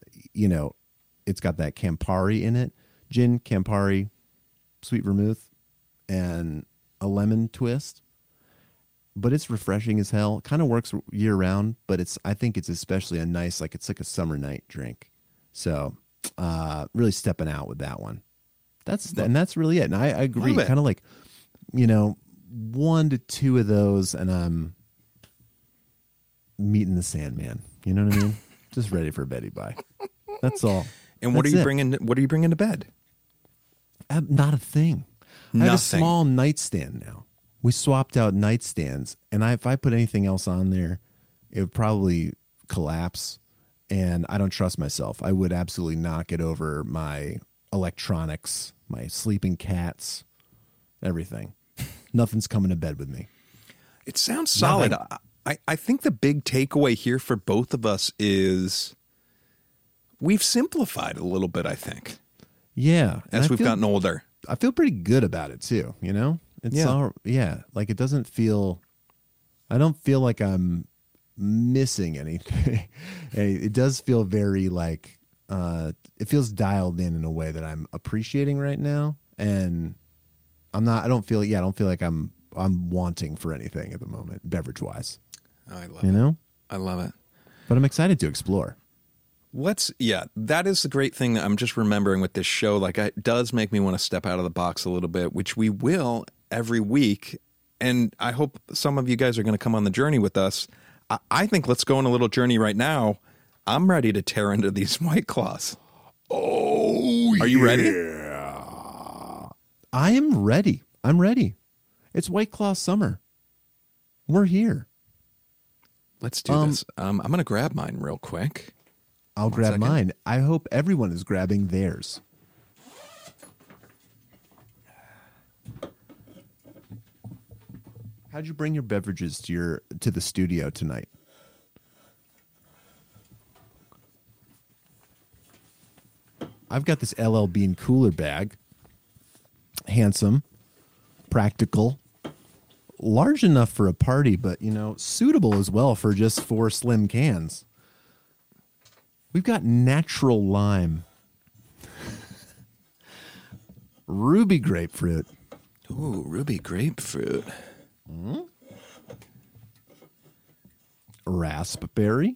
it's got that Campari in it. Gin, Campari, sweet vermouth, and a lemon twist. But it's refreshing as hell. Kind of works year round, but I think it's especially a nice, it's like a summer night drink. So really stepping out with that one. And that's really it. And I agree. Kind of like, 1 to 2 of those, and I'm meeting the Sandman. You know what I mean? Just ready for Betty Bye. That's all. And what are you bringing? What are you bringing to bed? Not a thing. I have a small nightstand now. We swapped out nightstands, and if I put anything else on there, it would probably collapse. And I don't trust myself. I would absolutely knock it over my electronics, my sleeping cats, everything. Nothing's coming to bed with me. It sounds solid. I think the big takeaway here for both of us is we've simplified a little bit, I think. Yeah. As we've gotten older. I feel pretty good about it too, It's all, like it doesn't feel, I don't feel like I'm missing anything. It does feel very like, it feels dialed in a way that I'm appreciating right now. And I don't feel like I'm I'm wanting for anything at the moment, beverage wise. I love You it. know, I love it. but I'm excited to explore. That is the great thing that I'm just remembering with this show. Like, it does make me want to step out of the box a little bit, which we will every week. And I hope some of you guys are going to come on the journey with us. I think let's go on a little journey right now. I'm ready to tear into these White Claws. Oh, Are you ready? I am ready. I'm ready. It's White Claw summer. We're here. Let's do this. I'm going to grab mine real quick. I'll One grab second. mine. I hope everyone is grabbing theirs. How'd you bring your beverages to the studio tonight? I've got this LL Bean cooler bag. Handsome, practical, large enough for a party, but suitable as well for just 4 slim cans. We've got natural lime, ruby grapefruit, Ooh, ruby grapefruit. raspberry,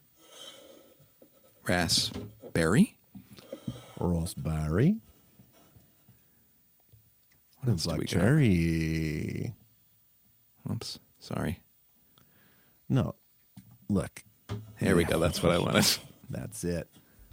Raspberry? raspberry, What else do we got? cherry. Oops, sorry. No, look, Here we go. That's what I wanted. that's it.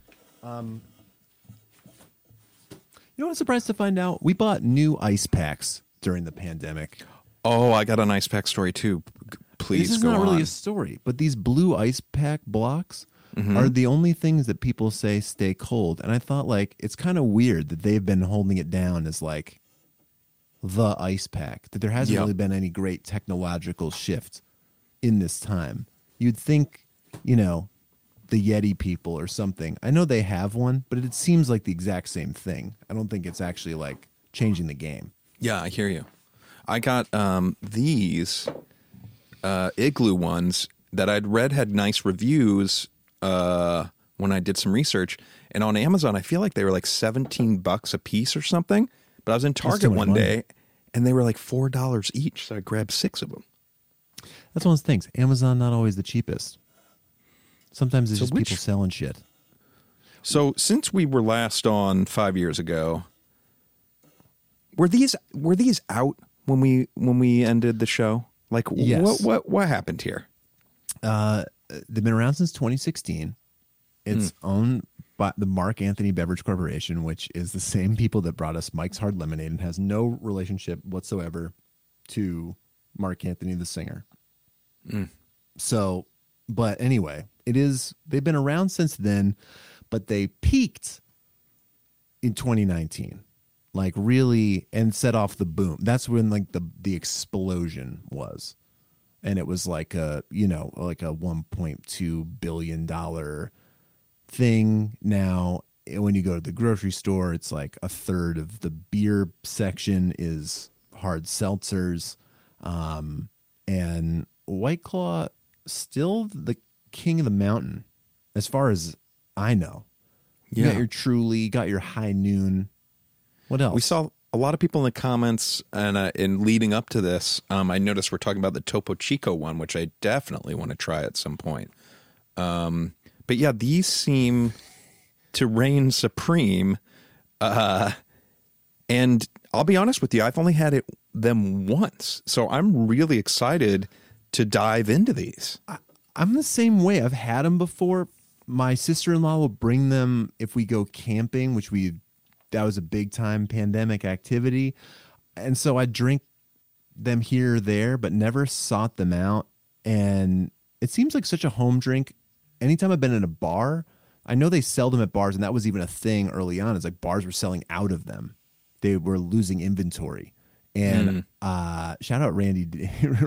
You know what I'm surprised to find out? We bought new ice packs during the pandemic. Oh, I got an ice pack story too. Please This is go not on. really a story, but these blue ice pack blocks Mm-hmm. are the only things that people say stay cold. And I thought, like, it's kind of weird that they've been holding it down as like the ice pack, that there hasn't Yep. really been any great technological shift in this time. You'd think, the Yeti people or something. I know they have one, but it seems like the exact same thing. I don't think it's actually like changing the game. Yeah, I hear you. I got these Igloo ones that I'd read had nice reviews when I did some research. And on Amazon, I feel like they were like $17 a piece or something. But I was in too Target much one money. day and they were like $4 each. So I grabbed 6 of them. That's one of those things. Amazon not always the cheapest. Sometimes it's So just people selling shit. So since we were last on 5 years ago, were these out when we ended the show? Like Yes. what happened here? They've been around since 2016. It's owned by the Mark Anthony Beverage Corporation, which is the same people that brought us Mike's Hard Lemonade and has no relationship whatsoever to Mark Anthony, the singer. So, but anyway, they've been around since then, but they peaked in 2019, like really, and set off the boom. That's when like the explosion was. And it was like a $1.2 billion thing. Now, when you go to the grocery store, it's like a third of the beer section is hard seltzers. And White Claw, still the king of the mountain, as far as I know. You got your Truly, you got your High Noon. What else? We saw a lot of people in the comments, and in leading up to this, I noticed we're talking about the Topo Chico one, which I definitely want to try at some point. But yeah, these seem to reign supreme. And I'll be honest with you, I've only had them once, so I'm really excited to dive into these. I'm the same way. I've had them before. My sister-in-law will bring them if we go camping, that was a big time pandemic activity. And so I drink them here or there, but never sought them out. And it seems like such a home drink. Anytime I've been in a bar, I know they sell them at bars, and that was even a thing early on. It's like bars were selling out of them. They were losing inventory. And shout out Randy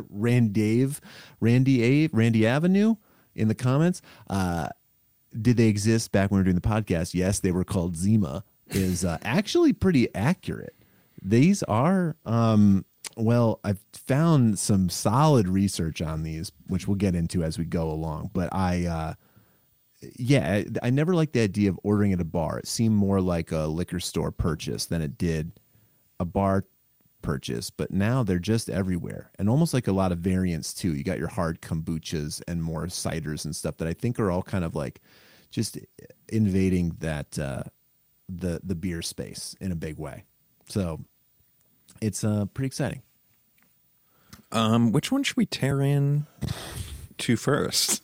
Avenue in the comments. Did they exist back when we were doing the podcast? Yes, they were called Zima. Is actually pretty accurate. These are, I've found some solid research on these, which we'll get into as we go along. But I never liked the idea of ordering at a bar. It seemed more like a liquor store purchase than it did a bar purchase, but now they're just everywhere, and almost like a lot of variants too. You got your hard kombuchas and more ciders and stuff that I think are all kind of like just invading that the beer space in a big way. So it's pretty exciting. Which one should we tear in to first?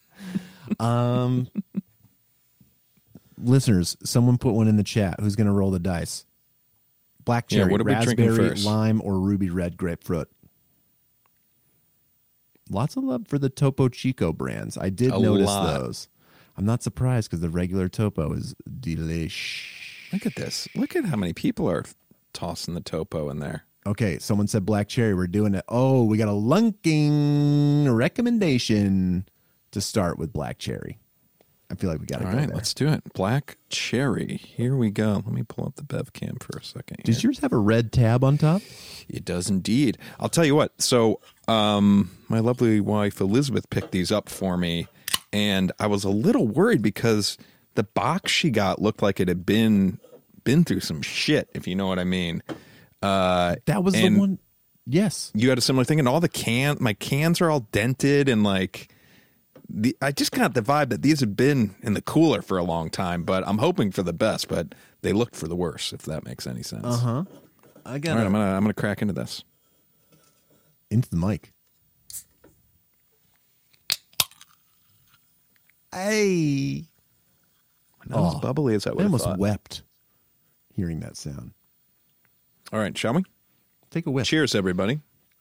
Listeners, someone put one in the chat. Who's going to roll the dice? Black cherry, what are we drinking raspberry, first? lime, or ruby red grapefruit? Lots of love for the Topo Chico brands. I did notice those. I'm not surprised because the regular Topo is delish. Look at this. Look at how many people are tossing the Topo in there. Okay, someone said black cherry. We're doing it. Oh, we got a lunking recommendation to start with black cherry. I feel like we got to go All right, there. let's do it. Black cherry. Here we go. Let me pull up the Bev Cam for a second. Does yours have a red tab on top? It does indeed. I'll tell you what. So my lovely wife Elizabeth picked these up for me, and I was a little worried because the box she got looked like it had been through some shit, if you know what I mean. That was the one. Yes. You had a similar thing, and all my cans are all dented, and like I just got the vibe that these had been in the cooler for a long time, but I'm hoping for the best, but they looked for the worst, if that makes any sense. Uh-huh. I got All right, I'm gonna crack into this. into the mic. Hey. Not as bubbly as I would I have almost thought. wept hearing that sound. All right, shall we? Take a whiff. Cheers, everybody.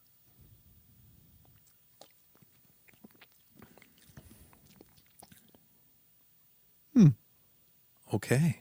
Okay.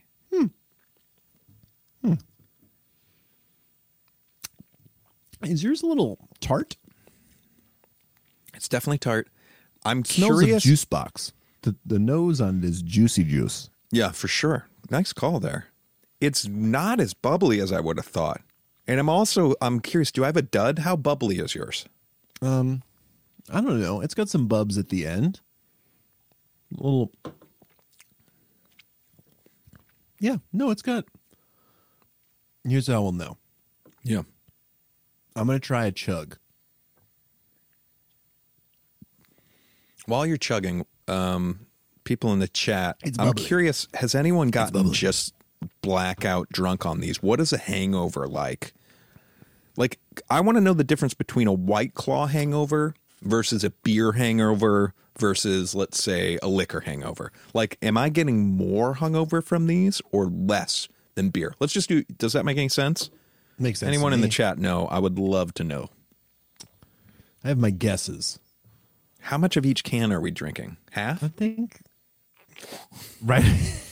Is yours a little tart? It's definitely tart. I'm Smells curious. of juice box. The nose on it is juicy juice. Yeah, for sure. Nice call there. It's not as bubbly as I would have thought. And I'm curious, do I have a dud? How bubbly is yours? I don't know. It's got some bubs at the end. A little. Yeah, no, it's got. Here's how we'll know. Yeah. I'm going to try a chug. While you're chugging, people in the chat, It's I'm bubbly. curious, has anyone gotten bubbly. just blackout drunk on these? What is a hangover like? Like, I want to know the difference between a White Claw hangover versus a beer hangover versus, let's say, a liquor hangover. Like, am I getting more hungover from these or less than beer? Let's just do, does that make any sense? Makes sense. Anyone to in the me. chat know? I would love to know. I have my guesses. How much of each can are we drinking? Half? I think. Right.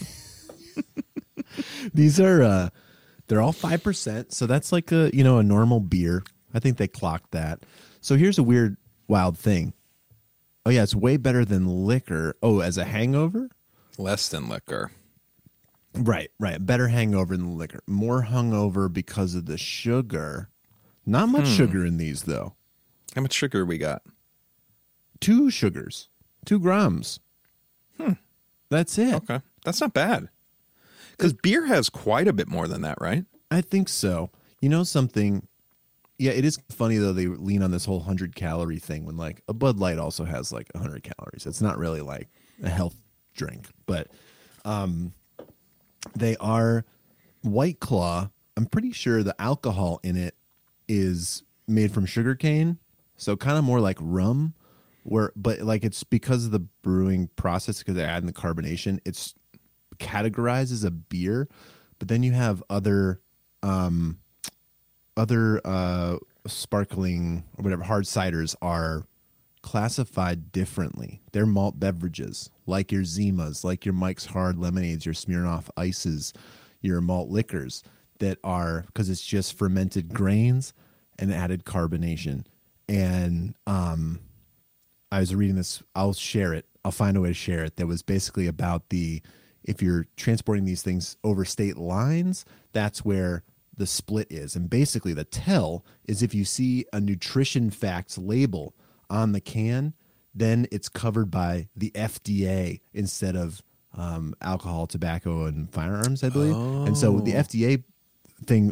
These are they're all 5%, so that's like a normal beer. I think they clocked that. So here's a weird wild thing. Oh yeah, it's way better than liquor. Oh, as a hangover? Less than liquor. Right. Better hangover than liquor. More hungover because of the sugar. Not much sugar in these though. How much sugar we got? 2 sugars. 2 grams. That's it. Okay. That's not bad. Because beer has quite a bit more than that, right? I think so. You know something? Yeah, it is funny though. They lean on this whole 100-calorie thing when like a Bud Light also has like 100 calories. It's not really like a health drink, but they are White Claw. I'm pretty sure the alcohol in it is made from sugarcane, so kind of more like rum. But like it's because of the brewing process, because they're adding the carbonation. It's categorized as a beer, but then you have other sparkling or whatever hard ciders are classified differently. They're malt beverages, like your Zimas, like your Mike's Hard Lemonades, your Smirnoff Ices, your malt liquors that are, because it's just fermented grains and added carbonation. And I was reading this. I'll share it. I'll find a way to share it. That was basically about if you're transporting these things over state lines, that's where the split is. And basically the tell is if you see a nutrition facts label on the can, then it's covered by the FDA instead of alcohol, tobacco, and firearms, I believe. And so the FDA thing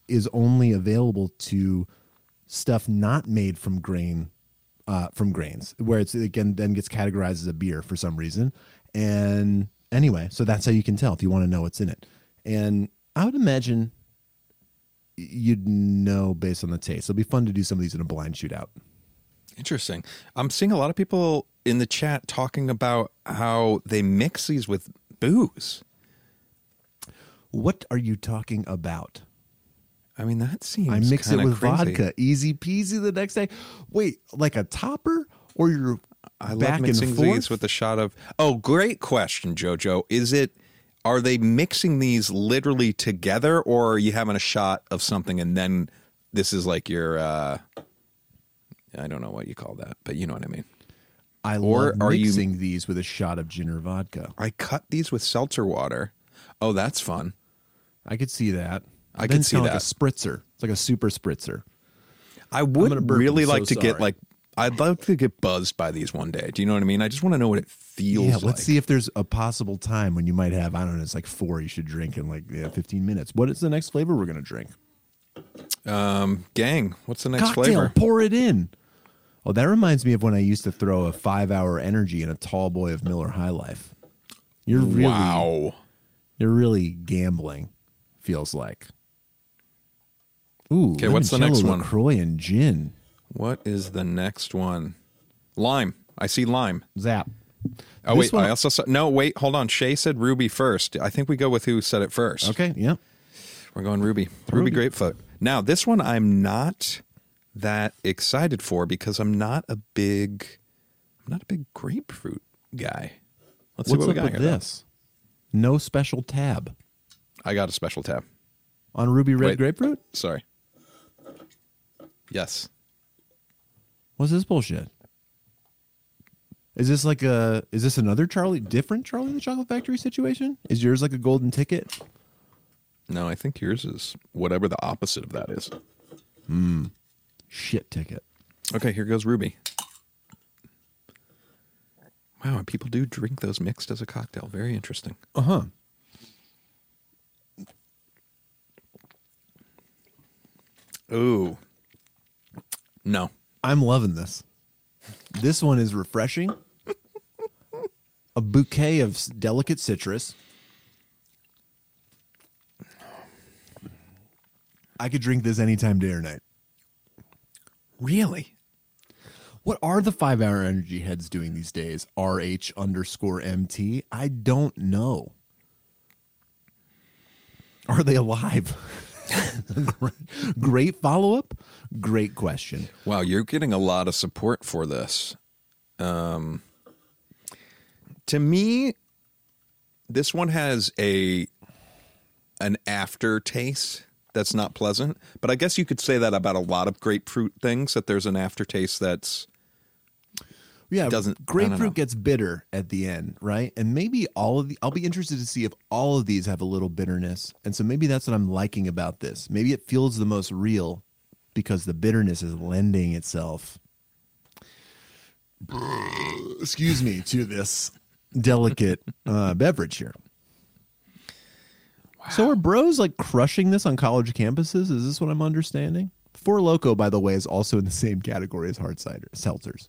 is only available to stuff not made from grains, where it's again then gets categorized as a beer for some reason. And anyway, so that's how you can tell if you want to know what's in it. And I would imagine you'd know based on the taste. It'll be fun to do some of these in a blind shootout. Interesting. I'm seeing a lot of people in the chat talking about how they mix these with booze. What are you talking about? I mean, that seems I mix it with crazy. vodka. Easy peasy the next day. Wait, like a topper? Or you're I love back mixing and forth? these with a shot of... Oh, great question, Jojo. Are they mixing these literally together, or are you having a shot of something and then this is like your... I don't know what you call that, but you know what I mean. I Or love are you- mixing these with a shot of gin or vodka. I cut these with seltzer water. Oh, that's fun. I could see that. I Then could it's see kinda that. like a spritzer. It's like a super spritzer. I gonna would burp, really I'm like so to get sorry. like... I'd love to get buzzed by these one day. Do you know what I mean? I just want to know what it feels Yeah, like. let's see if there's a possible time when you might have, I don't know, it's like 4 you should drink in like 15 minutes. What is the next flavor we're going to drink? Gang, what's the next Cocktail, flavor? pour it in. Oh, that reminds me of when I used to throw a 5-hour energy in a tall boy of Miller High Life. You're really gambling, feels like. Ooh, Okay, what's the next one? LaCroix and gin. What is the next one? Lime. I see lime. Zap. Oh, This wait. one- I also saw... No, wait. Hold on. Shay said Ruby first. I think we go with who said it first. Okay, yeah. We're going Ruby. Ruby Grapefruit. Now, this one I'm not that excited for because I'm not a big grapefruit guy. Let's see What's what we up got with here. though. this? No special tab I got a special tab. on Ruby Red Wait. Grapefruit? Sorry. Yes. What's this bullshit? Is this another different Charlie and the Chocolate Factory situation? Is yours like a golden ticket? No, I think yours is whatever the opposite of that is. Shit ticket. Okay, here goes Ruby. Wow, and people do drink those mixed as a cocktail. Very interesting. Uh-huh. Ooh. No. I'm loving this. This one is refreshing. A bouquet of delicate citrus. I could drink this anytime, day or night. Really? What are the 5-hour energy heads doing these days? RH_MT? I don't know. Are they alive? Great follow-up. Great question. Wow, you're getting a lot of support for this. To me, this one has an aftertaste that's not pleasant. But I guess you could say that about a lot of grapefruit things, that there's an aftertaste that's... Yeah, Doesn't- I don't know. grapefruit gets bitter at the end, right? And maybe all of the, I'll be interested to see if all of these have a little bitterness. And so maybe that's what I'm liking about this. Maybe it feels the most real because the bitterness is lending itself, excuse me, to this delicate beverage here. Wow. So are bros like crushing this on college campuses? Is this what I'm understanding? Four Loko, by the way, is also in the same category as hard cider seltzers.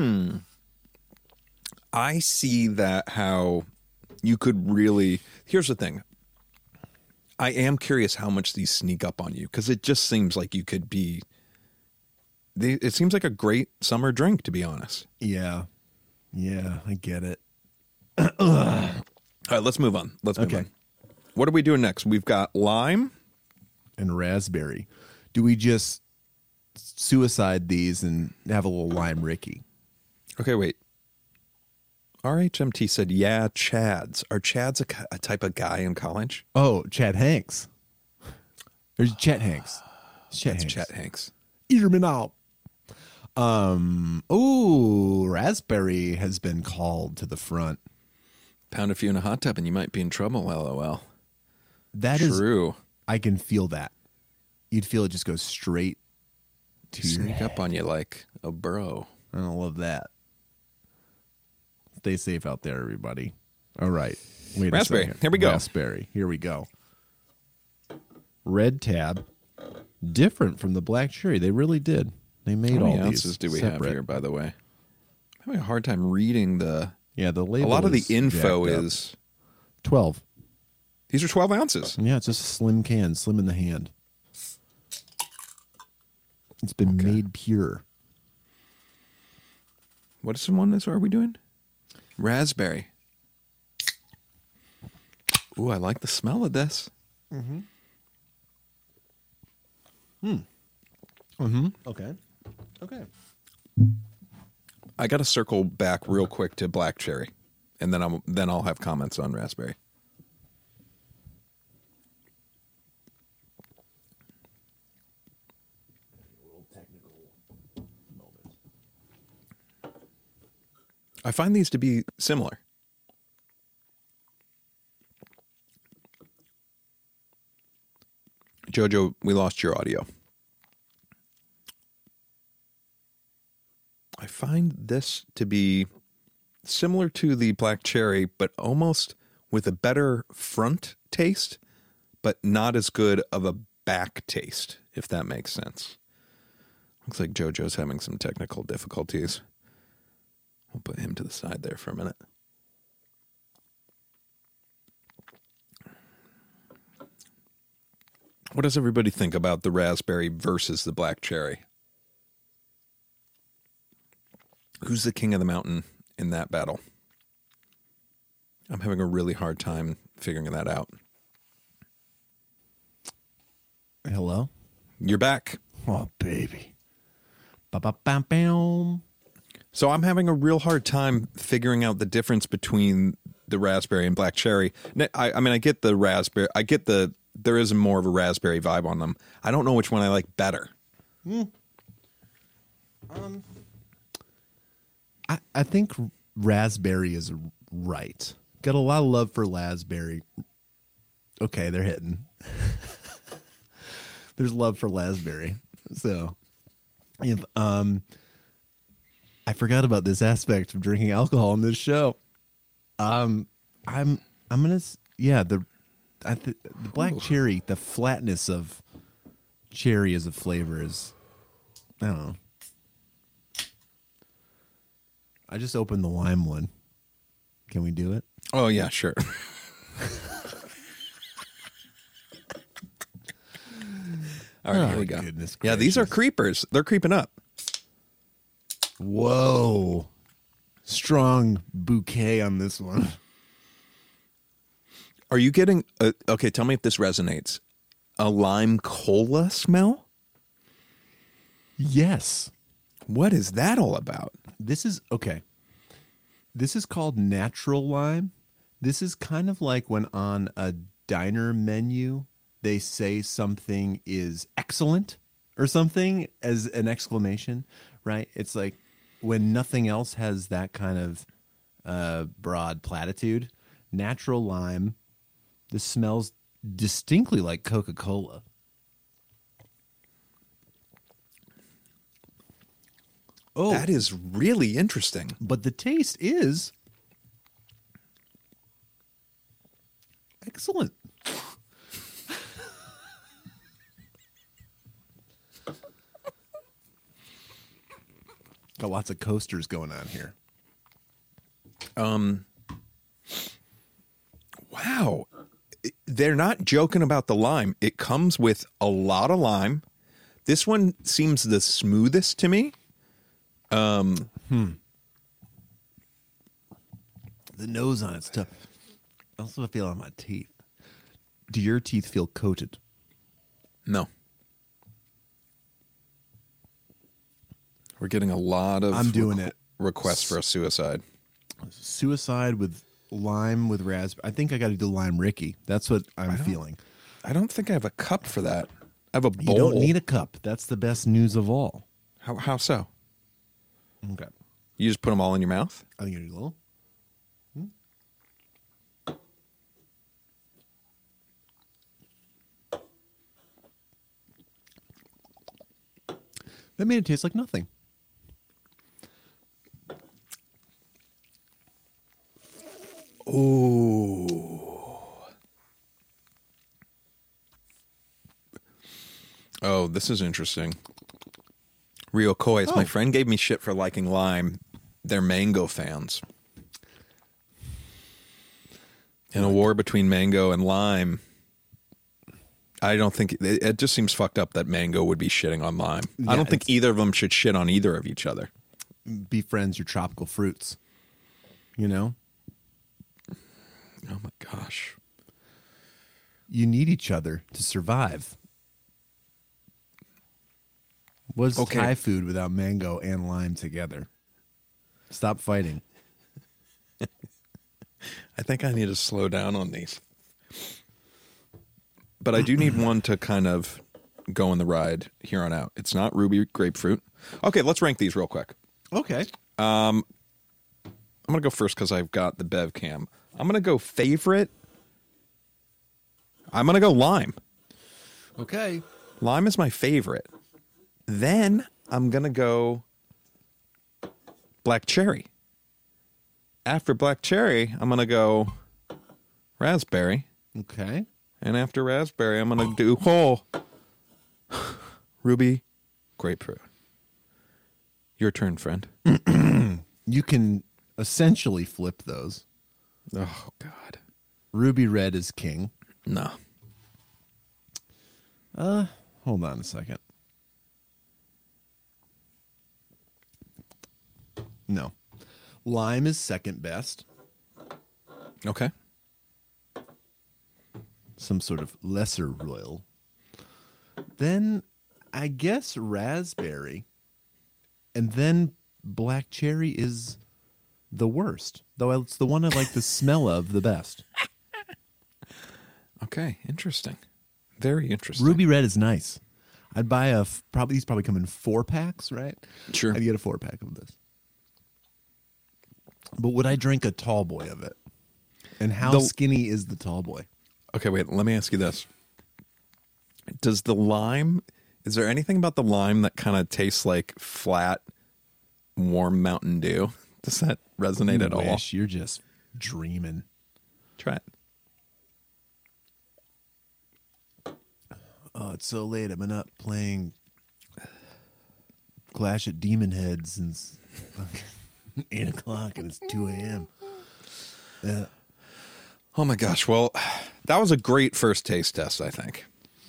I see that how you could really... Here's the thing. I am curious how much these sneak up on you, because it just seems like you could be... It seems like a great summer drink, to be honest. Yeah. Yeah, I get it. All right, let's move on. Let's move Okay. on. What are we doing next? We've got lime. And raspberry. Do we just suicide these and have a little lime Ricky? Okay, wait. RHMT said, yeah, Chads. Are Chads a type of guy in college? Oh, Chad Hanks. There's Chet Hanks. It's Chet It's Hanks. Chet Hanks. Eat 'em out. Ooh, raspberry has been called to the front. Pound a few in a hot tub and you might be in trouble, LOL. That is, True. I can feel that. You'd feel it just go straight to your Sneak up on you like a bro. I don't love that. Stay safe out there, everybody. All right. Wait Raspberry. a second. Here we go. Raspberry. Here we go. Red tab. different from the black cherry. They really did. They made How many all ounces these do we separate. have here, by the way? I'm having a hard time reading the label. A lot of the is info jacked up. is 12. these are 12 ounces. Yeah, it's just a slim can, slim in the hand. It's been made pure. What is the one are we doing? Raspberry. Ooh, I like the smell of this. Okay. I got to circle back real quick to black cherry, and then I'll have comments on raspberry. I find these to be similar. Jojo, we lost your audio. I find this to be similar to the black cherry, but almost with a better front taste, but not as good of a back taste, if that makes sense. Looks like Jojo's having some technical difficulties. We'll put him to the side there for a minute. What does everybody think about the raspberry versus the black cherry? Who's the king of the mountain in that battle? I'm having a really hard time figuring that out. Hello? You're back. Oh, baby. Ba-ba-bam-bam. So I'm having a real hard time figuring out the difference between the raspberry and black cherry. I mean, I get the raspberry. There is more of a raspberry vibe on them. I don't know which one I like better. I think raspberry is right. Got a lot of love for raspberry. Okay, they're hitting. There's love for raspberry. So, if, I forgot about this aspect of drinking alcohol on this show. I'm gonna the black cherry, the flatness of cherry as a flavor is, I don't know. I just opened the lime one. Can we do it? Oh yeah, sure. All right, here we go. Goodness Yeah, these are gracious. creepers. They're creeping up. Whoa. Strong bouquet on this one. Are you getting okay, tell me if this resonates. A lime cola smell? Yes. What is that all about? This is okay. This is called natural lime. This is kind of like when on a diner menu they say something is excellent or something as an exclamation, right? It's like when nothing else has that kind of broad platitude. Natural lime. This smells distinctly like Coca-Cola. Oh, That is really interesting. but the taste is excellent. Got lots of coasters going on here. Wow. They're not joking about the lime. It comes with a lot of lime. This one seems the smoothest to me. The nose on it's tough. I also feel on my teeth. Do your teeth feel coated? No. We're getting a lot of I'm doing it. requests for a suicide. Suicide with lime with raspberry. I think I got to do lime Ricky. That's what I'm feeling. I don't think I have a cup for that. I have a bowl. You don't need a cup. That's the best news of all. How so? Okay. You just put them all in your mouth? I think you do a little. That made it taste like nothing. Ooh. Oh, this is interesting. Rio Coys, my friend gave me shit for liking lime. They're mango fans. In a war between mango and lime, I don't think it just seems fucked up that mango would be shitting on lime. I don't think either of them should shit on either of each other. Befriends your tropical fruits. You know? Oh my gosh. You need each other to survive. What's Thai food without mango and lime together? Stop fighting. I think I need to slow down on these. But I do need one to kind of go on the ride here on out. It's not ruby grapefruit. Okay, let's rank these real quick. Okay. I'm going to go first because I've got the Bev Cam. I'm going to go favorite. I'm going to go lime. Okay. Lime is my favorite. Then I'm going to go black cherry. After black cherry, I'm going to go raspberry. Okay. And after raspberry, I'm going to do ruby grapefruit. Your turn, friend. You can essentially flip those. Oh, God. Ruby red is king. No. Hold on a second. No. Lime is second best. Okay. Some sort of lesser royal. Then I guess raspberry. And then black cherry is the worst. Though it's the one I like the smell of the best. Okay, interesting. Very interesting. Ruby red is nice. I'd buy these probably come in 4-packs, right? Sure. I'd get a 4-pack of this. But would I drink a tall boy of it? And how skinny is the tall boy? Okay, wait, let me ask you this. Is there anything about the lime that kind of tastes like flat, warm Mountain Dew? Does that resonate at all? You're just dreaming. Try it. Oh, it's so late. I've been up playing Clash at Demon Head since 8 o'clock and it's 2 a.m. Yeah. Oh my gosh. Well, that was a great first taste test, I think.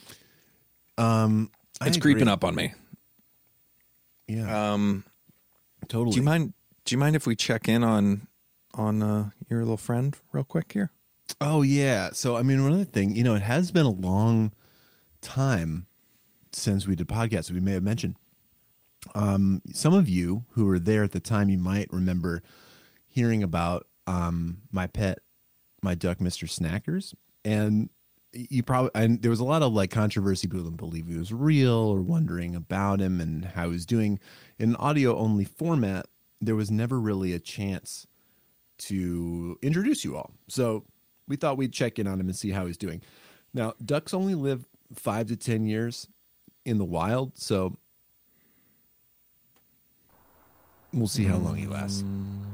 It's creeping up on me. Yeah. Totally. Do you mind if we check in on your little friend real quick here? Oh yeah. So I mean, another thing, it has been a long time since we did podcasts. We may have mentioned. Some of you who were there at the time, you might remember hearing about my pet, my duck, Mr. Snackers, and there was a lot of controversy. People didn't believe he was real or wondering about him and how he was doing. In an audio only format, there was never really a chance to introduce you all. So we thought we'd check in on him and see how he's doing. Now, ducks only live 5 to 10 years in the wild, so we'll see how long he lasts.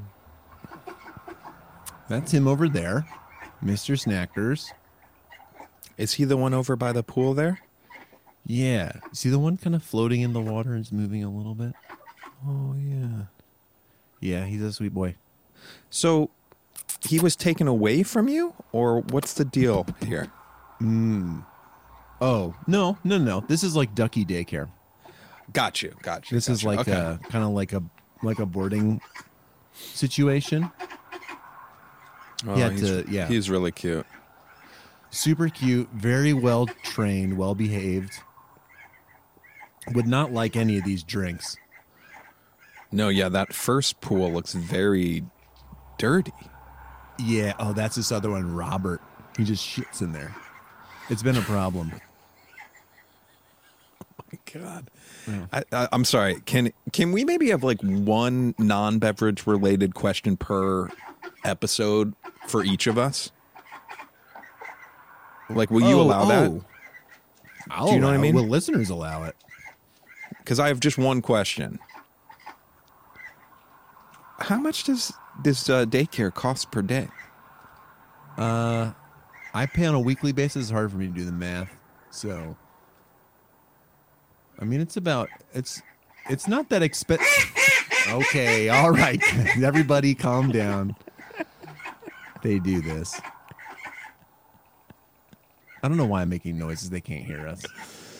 That's him over there, Mr. Snackers. Is he the one over by the pool there? Yeah. See the one kind of floating in the water and is moving a little bit? Oh, yeah. Yeah, he's a sweet boy. So he was taken away from you, or what's the deal here? Oh, no. This is like ducky daycare. Got you. This is like kind of like a boarding situation. Oh, Yeah. He's really cute. Super cute, very well trained, well behaved. Would not like any of these drinks. No, yeah, that first pool looks very dirty. Yeah. Oh, that's this other one, Robert. He just shits in there. It's been a problem. Oh my God. Yeah. I'm sorry. Can we maybe have one non-beverage related question per episode for each of us? Will you allow that? Do you know what I mean? Will listeners allow it? Because I have just one question. How much does this daycare cost per day? I pay on a weekly basis. It's hard for me to do the math. So I mean, it's not that expensive. Okay, all right. Everybody calm down. They do this. I don't know why I'm making noises. They can't hear us.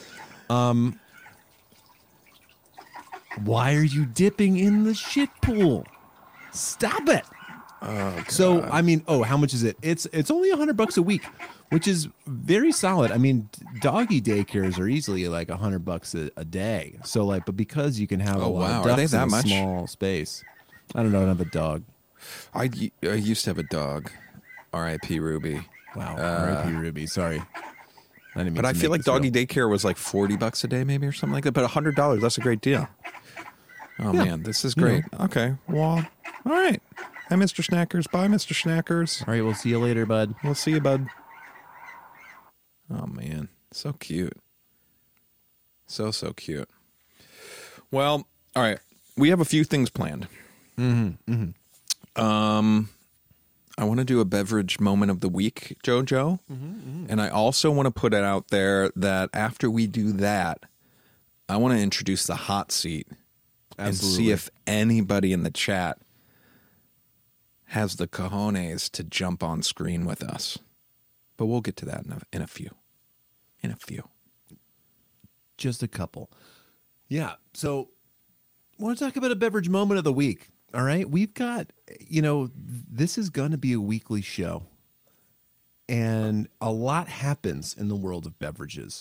Why are you dipping in the shit pool? Stop it. Oh, so, I mean, how much is it? It's only $100 a week, which is very solid. I mean, doggy daycares are easily like $100 a day. So, like, but because you can have a lot of ducks in a small space. I don't know. I don't have a dog. I used to have a dog. R.I.P. Ruby. Wow. R.I.P. Ruby. Sorry. But I feel like doggy daycare was like $40 a day, maybe, or something like that. But $100, that's a great deal. Oh, yeah. Man, this is great. Yeah. Okay. Well, all right. Hi, Mr. Snackers. Bye, Mr. Snackers. All right. We'll see you later, bud. We'll see you, bud. Oh, man. So cute. So cute. Well, all right. We have a few things planned. Mm-hmm. Mm-hmm. I want to do a beverage moment of the week, JoJo. Mm-hmm. And I also want to put it out there that after we do that, I want to introduce the hot seat. Absolutely. And see if anybody in the chat has the cojones to jump on screen with us. But we'll get to that in a few. In a few. Just a couple. Yeah. So I want to talk about a beverage moment of the week. All right. We've got, this is going to be a weekly show. And a lot happens in the world of beverages.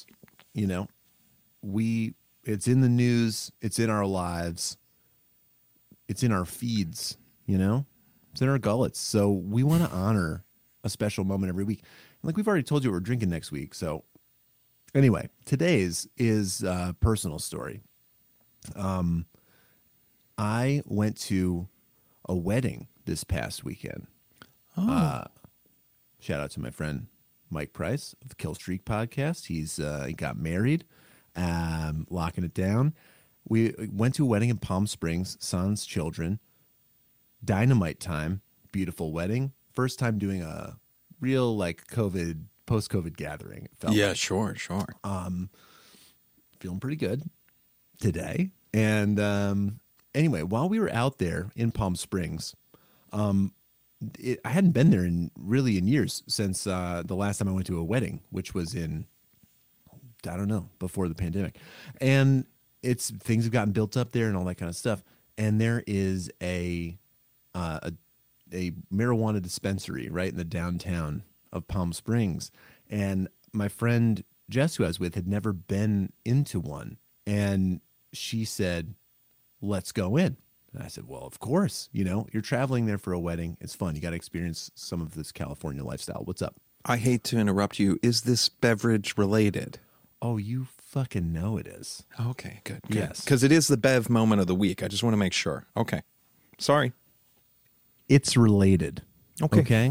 It's in the news. It's in our lives. It's in our feeds, It's in our gullets. So we want to honor a special moment every week. And like we've already told you, we're drinking next week. So anyway, today's is a personal story. I went to a wedding this past weekend. Oh. Shout out to my friend Mike Price of the Kill Streak podcast. He got married, locking it down. We went to a wedding in Palm Springs, son's children. Dynamite time, beautiful wedding. First time doing a real post-COVID gathering. It felt like. Sure. Feeling pretty good today. And anyway, while we were out there in Palm Springs, I hadn't been there in years since the last time I went to a wedding, which was before the pandemic. And things have gotten built up there and all that kind of stuff. And there is a marijuana dispensary right in the downtown of Palm Springs. And my friend Jess, who I was with, had never been into one. And she said, let's go in. And I said, well, of course, you're traveling there for a wedding. It's fun. You got to experience some of this California lifestyle. What's up? I hate to interrupt you. Is this beverage related? Oh, you fucking know it is. Okay, good. Yes. Because it is the bev moment of the week. I just want to make sure. Okay. Sorry. It's related. Okay.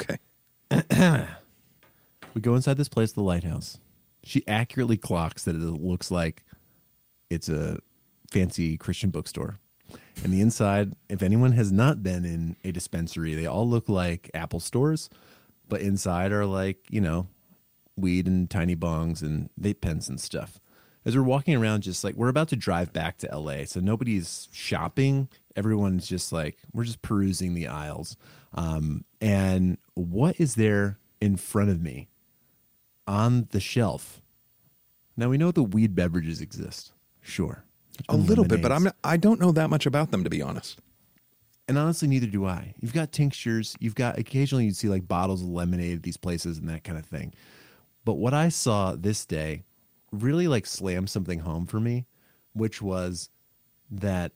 We go inside this place, the Lighthouse. She accurately clocks that it looks like it's a fancy Christian bookstore. And the inside, if anyone has not been in a dispensary, they all look like Apple stores, but inside are like, weed and tiny bongs and vape pens and stuff. As we're walking around, just like we're about to drive back to LA, so nobody's shopping. Everyone's just like, we're just perusing the aisles. And what is there in front of me on the shelf? Now, we know the weed beverages exist. Sure. A little bit, but I don't know that much about them, to be honest. And honestly, neither do I. You've got tinctures. You've got occasionally you'd see like bottles of lemonade at these places and that kind of thing. But what I saw this day really like slammed something home for me, which was that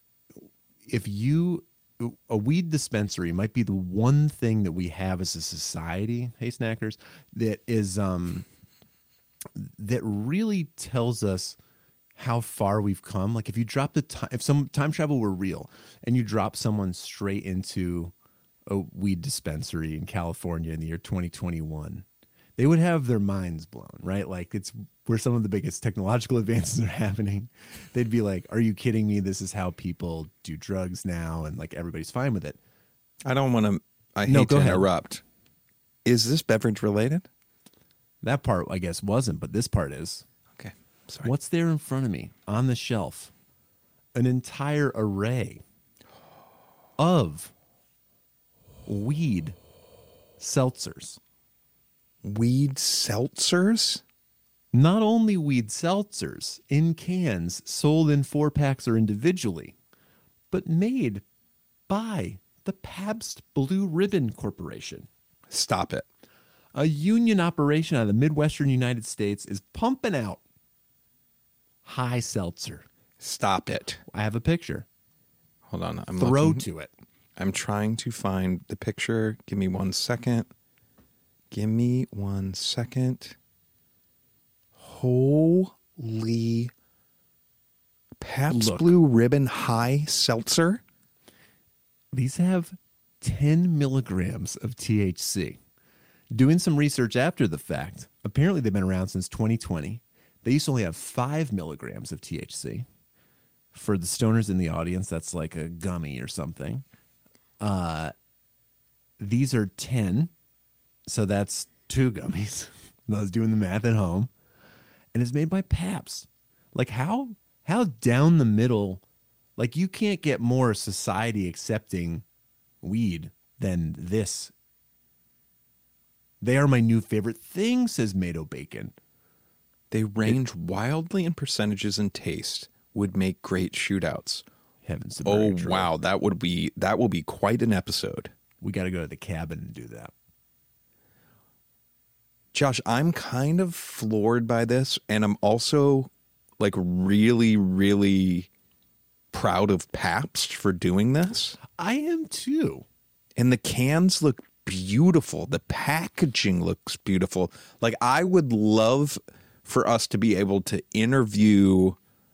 a weed dispensary might be the one thing that we have as a society, hey snackers, that is that really tells us how far we've come. Like if you drop if some time travel were real and you drop someone straight into a weed dispensary in California in the year 2021, they would have their minds blown, right? Like it's where some of the biggest technological advances are happening. They'd be like, are you kidding me? This is how people do drugs now. And like, everybody's fine with it. I hate to interrupt. Is this beverage related? That part, I guess, wasn't, but this part is. Okay. Sorry. What's there in front of me on the shelf? An entire array of weed seltzers. Weed seltzers? Not only weed seltzers in cans sold in 4-packs or individually, but made by the Pabst Blue Ribbon Corporation. Stop it. A union operation out of the Midwestern United States is pumping out high seltzer. Stop it. I have a picture. Hold on. Throw to it. I'm trying to find the picture. Give me 1 second. Holy Pabst Look. Blue Ribbon High Seltzer? These have 10 milligrams of THC. Doing some research after the fact, apparently they've been around since 2020. They used to only have 5 milligrams of THC. For the stoners in the audience, that's like a gummy or something. These are 10, so that's 2 gummies. I was doing the math at home. And it's made by Pabst. Like how down the middle, like you can't get more society accepting weed than this. They are my new favorite thing, says Mado Bacon. They range wildly in percentages and taste. Would make great shootouts. Heavens to Oh, Mary Troy. wow. That will be quite an episode. We got to go to the cabin and do that. Josh, I'm kind of floored by this, and I'm also like really, really proud of Pabst for doing this. I am too. And the cans look beautiful. The packaging looks beautiful. Like, I would love for us to be able to interview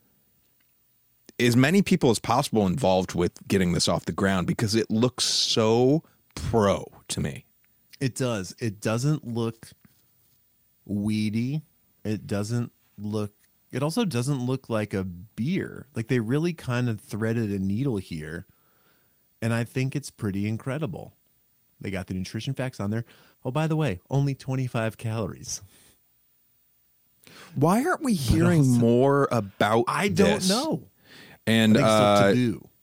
as many people as possible involved with getting this off the ground, because it looks so pro to me. It does. It doesn't look weedy. It also doesn't look like a beer. Like they really kind of threaded a needle here. And I think it's pretty incredible. They got the nutrition facts on there. Oh, by the way, only 25 calories. Why aren't we hearing more about I this? don't know. And I think it's up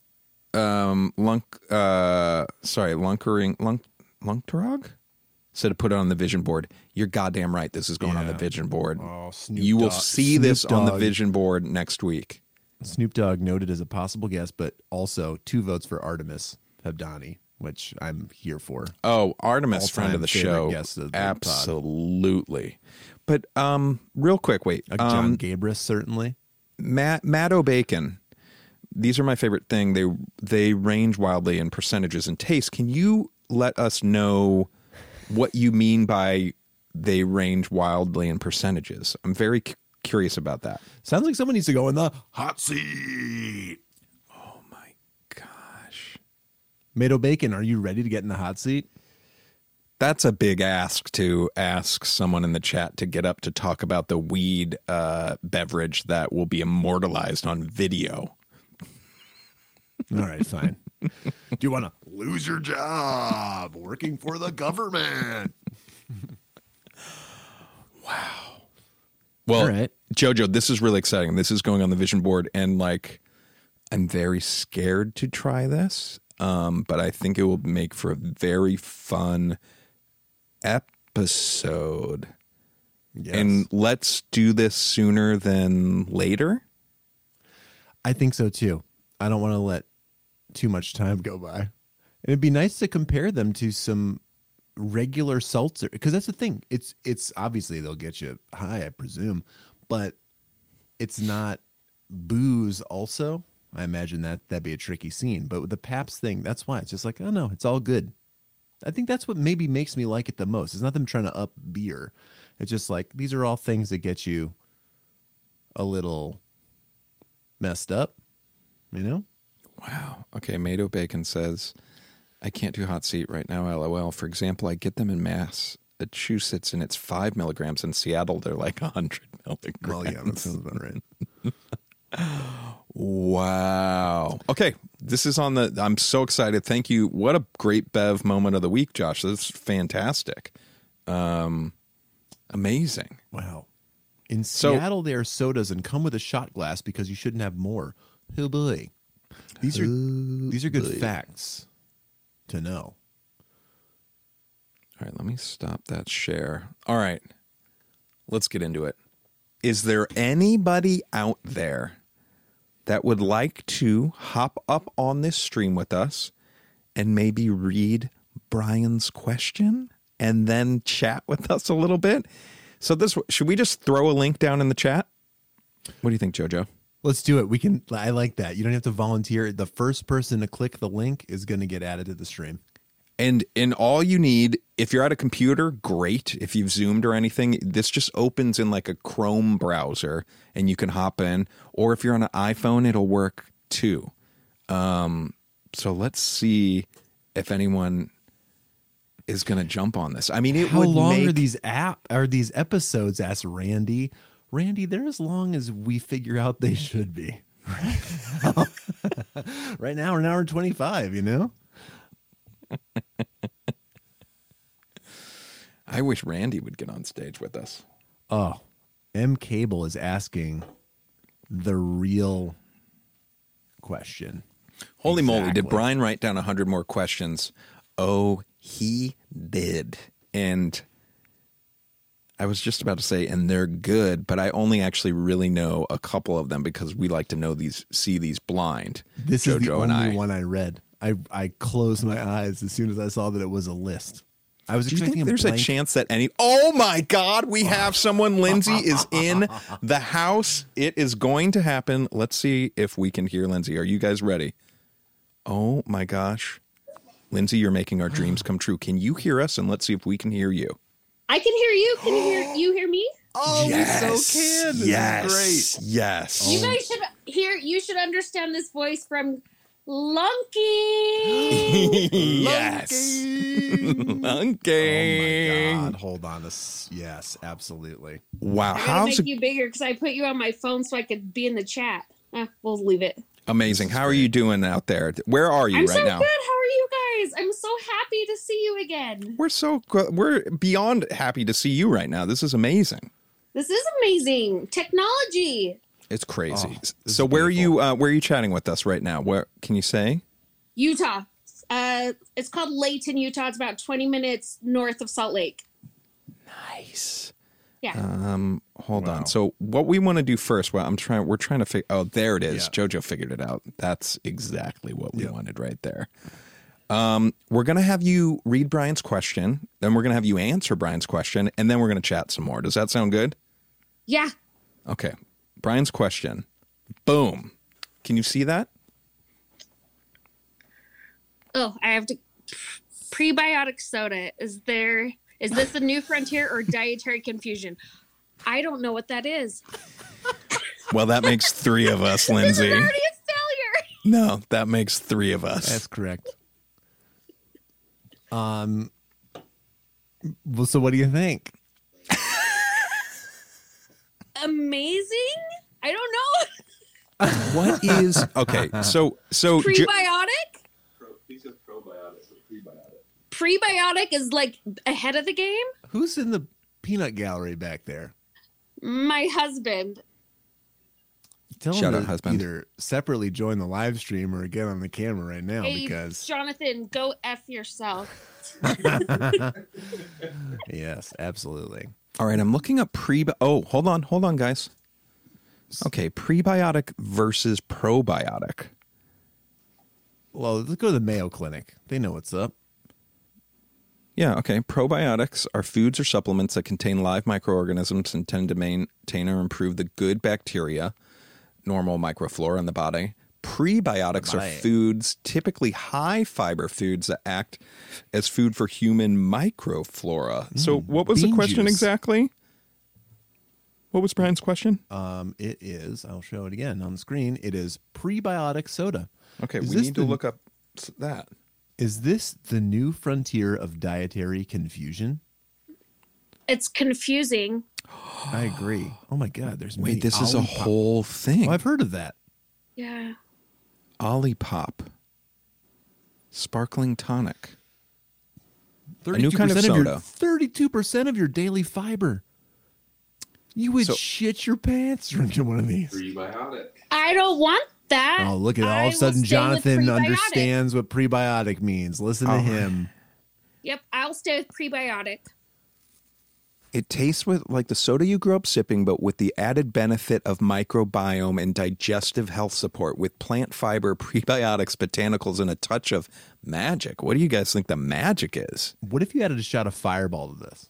to do. Lunkarog said to put it on the vision board. You're goddamn right. This is going on the Yeah. vision board. Oh, Snoop You will Dogg- see Snoop this on the Dogg. vision board next week. Snoop Dogg noted as a possible guest, but also 2 votes for Artemis Hebdani, which I'm here for. Oh, Artemis, All-time friend of the favorite show. guest of the pod. Absolutely. But real quick, wait. John Gabris, certainly. Matt O'Bacon. These are my favorite thing. They range wildly in percentages and taste. Can you let us know what you mean by they range wildly in percentages? I'm very curious about that. Sounds like someone needs to go in the hot seat. Oh my gosh. Mado Bacon, are you ready to get in the hot seat? That's a big ask to ask someone in the chat to get up to talk about the weed beverage that will be immortalized on video. All right, fine. Do you want to lose your job working for the government? Well, All right. Jojo, this is really exciting. This is going on the vision board, and like, I'm very scared to try this, but I think it will make for a very fun episode. Yes. And let's do this sooner than later. I think so too. I don't want to let too much time go by. And it'd be nice to compare them to some regular seltzer, because that's the thing. It's obviously they'll get you high, I presume, but it's not booze also. I imagine that'd be a tricky scene. But with the Pabst thing, that's why it's just like, oh no, it's all good. I think that's what maybe makes me like it the most. It's not them trying to up beer. It's just like, these are all things that get you a little messed up, you know? Wow. Okay. Mado Bacon says, I can't do hot seat right now, LOL. For example, I get them in Massachusetts and it's 5 milligrams. In Seattle, they're like 100 milligrams. Well, yeah, that sounds about right. Wow. Okay. This is on the, I'm so excited. Thank you. What a great Bev moment of the week, Josh. This is fantastic. Amazing. Wow. In Seattle, they are sodas and come with a shot glass because you shouldn't have more. Oh boy. These are good facts to know. All right, let me stop that share. All right, let's get into it. Is there anybody out there that would like to hop up on this stream with us and maybe read Brian's question and then chat with us a little bit? So should we just throw a link down in the chat? What do you think, JoJo? Let's do it. I like that. You don't have to volunteer. The first person to click the link is going to get added to the stream. And all you need, if you're at a computer, great. If you've Zoomed or anything, this just opens in like a Chrome browser and you can hop in. Or if you're on an iPhone, it'll work too. So let's see if anyone is going to jump on this. I mean, how long are these episodes? Asked Randy. Randy, they're as long as we figure out they should be. Right now, we're an hour and 25. You know. I wish Randy would get on stage with us. Oh, M Cable is asking the real question. Holy moly, did Brian write down 100 more questions? Oh, he did. And I was just about to say, and they're good, but I only actually really know a couple of them because we like to see these blind. This is the only one I read. I closed my eyes as soon as I saw that it was a list. I was expecting. Do you think there's a chance that oh my God, we have someone. Lindsay is in the house. It is going to happen. Let's see if we can hear Lindsay. Are you guys ready? Oh my gosh. Lindsay, you're making our dreams come true. Can you hear us? And let's see if we can hear you. I can hear you. Can you hear me? Oh, yes. We so can. This is great. Yes. You guys should hear. You should understand this voice from Lunky. Yes. Lunky. Oh my God. Hold on. Yes, absolutely. Wow. I'm going to make you bigger because I put you on my phone so I could be in the chat. We'll leave it. Amazing. How are you doing out there? Where are you right now? I'm so good. How are you guys? I'm so happy to see you again. We're beyond happy to see you right now. This is amazing. This is amazing. Technology. It's crazy. So where are you chatting with us right now? Where can you say? Utah. It's called Layton, Utah. It's about 20 minutes north of Salt Lake. Nice. Yeah. Hold on. So what we want to do first, we're trying to figure. Oh, there it is. Yeah. JoJo figured it out. That's exactly what we wanted right there. We're going to have you read Brian's question, then we're going to have you answer Brian's question, and then we're going to chat some more. Does that sound good? Yeah. Okay. Brian's question. Boom. Can you see that? Oh, I have to. Prebiotic soda. Is this a new frontier or dietary confusion? I don't know what that is. Well, that makes 3 of us, Lindsay. This is already a failure. No, that makes 3 of us. That's correct. Well, so what do you think? Amazing? I don't know. What is so prebiotic? He says probiotic. Prebiotic is like ahead of the game? Who's in the peanut gallery back there? My husband. Tell him to husband. Either separately join the live stream or get on the camera right now because Jonathan, go F yourself. Yes, absolutely. All right, I'm looking up hold on, guys. Okay, prebiotic versus probiotic. Well, let's go to the Mayo Clinic. They know what's up. Yeah, okay. Probiotics are foods or supplements that contain live microorganisms intended to maintain or improve the good bacteria, normal microflora in the body. Prebiotics are foods, typically high fiber foods that act as food for human microflora. So what was the question exactly? What was Brian's question? It is, I'll show it again on the screen. It is prebiotic soda. Okay, we need to look up that. Is this the new frontier of dietary confusion? It's confusing. I agree. Oh my God, there's Wait, this is a whole thing. Oh, I've heard of that. Yeah. Olipop. Sparkling tonic. 32% a new kind of soda. 32% of your daily fiber. You would So- shit your pants drinking one of these. Prebiotic. I don't want that. Oh, look at all I of a will sudden stay with Jonathan prebiotic. understands what prebiotic means. Listen to him. Yep, I'll stay with prebiotic. It tastes with like the soda you grew up sipping, but with the added benefit of microbiome and digestive health support with plant fiber, prebiotics, botanicals, and a touch of magic. What do you guys think the magic is? What if you added a shot of Fireball to this?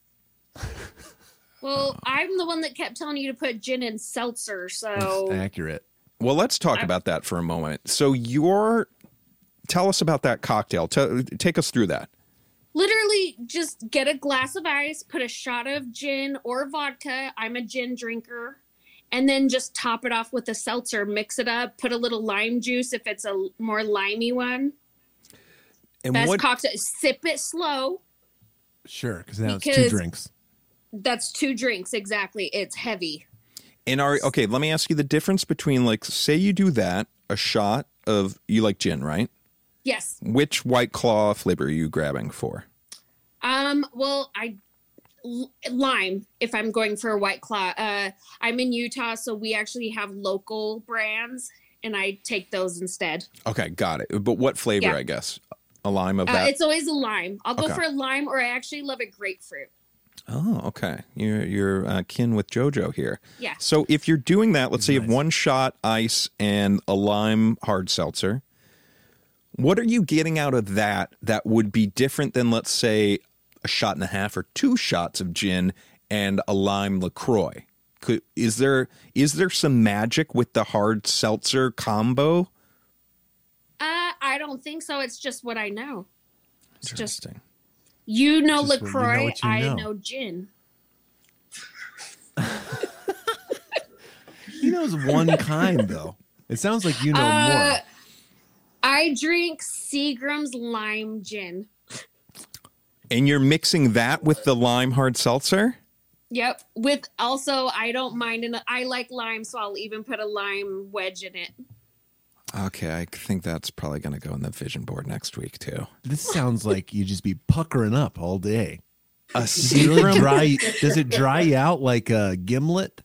Well, I'm the one that kept telling you to put gin in seltzer, so Accurate. Well, let's talk about that for a moment. So tell us about that cocktail. Take us through that. literally just get a glass of ice, put a shot of gin or vodka. I'm a gin drinker. And then just top it off with a seltzer, mix it up, put a little lime juice if it's a more limey one. And Best cocktail. Sip it slow. Sure, because now it's two Because- drinks. That's 2 drinks, exactly. It's heavy. okay, let me ask you the difference between, like, say you do that, a shot of, you like gin, right? Yes. Which White Claw flavor are you grabbing for? Well, lime if I'm going for a White Claw. I'm in Utah, so we actually have local brands, and I take those instead. Okay, got it. But what flavor, Yeah. I guess? A lime of that? It's always a lime. I'll go Okay. for a lime, or I actually love a grapefruit. Oh, okay. You're kin with JoJo here. Yeah. So if you're doing that, let's say you have 1 shot ice and a lime hard seltzer. What are you getting out of that would be different than, let's say, a shot and a half or 2 shots of gin and a lime LaCroix? Is there some magic with the hard seltzer combo? I don't think so. It's just what I know. It's just Interesting. you know Just what you know LaCroix, what you I know. know gin. He knows one kind, though. It sounds like you know more. I drink Seagram's lime gin. And you're mixing that with the lime hard seltzer? Yep. With also, I don't mind, and I like lime, so I'll even put a lime wedge in it. Okay, I think that's probably going to go in the vision board next week, too. This sounds like you just be puckering up all day. A Does it really does it dry you out like a gimlet?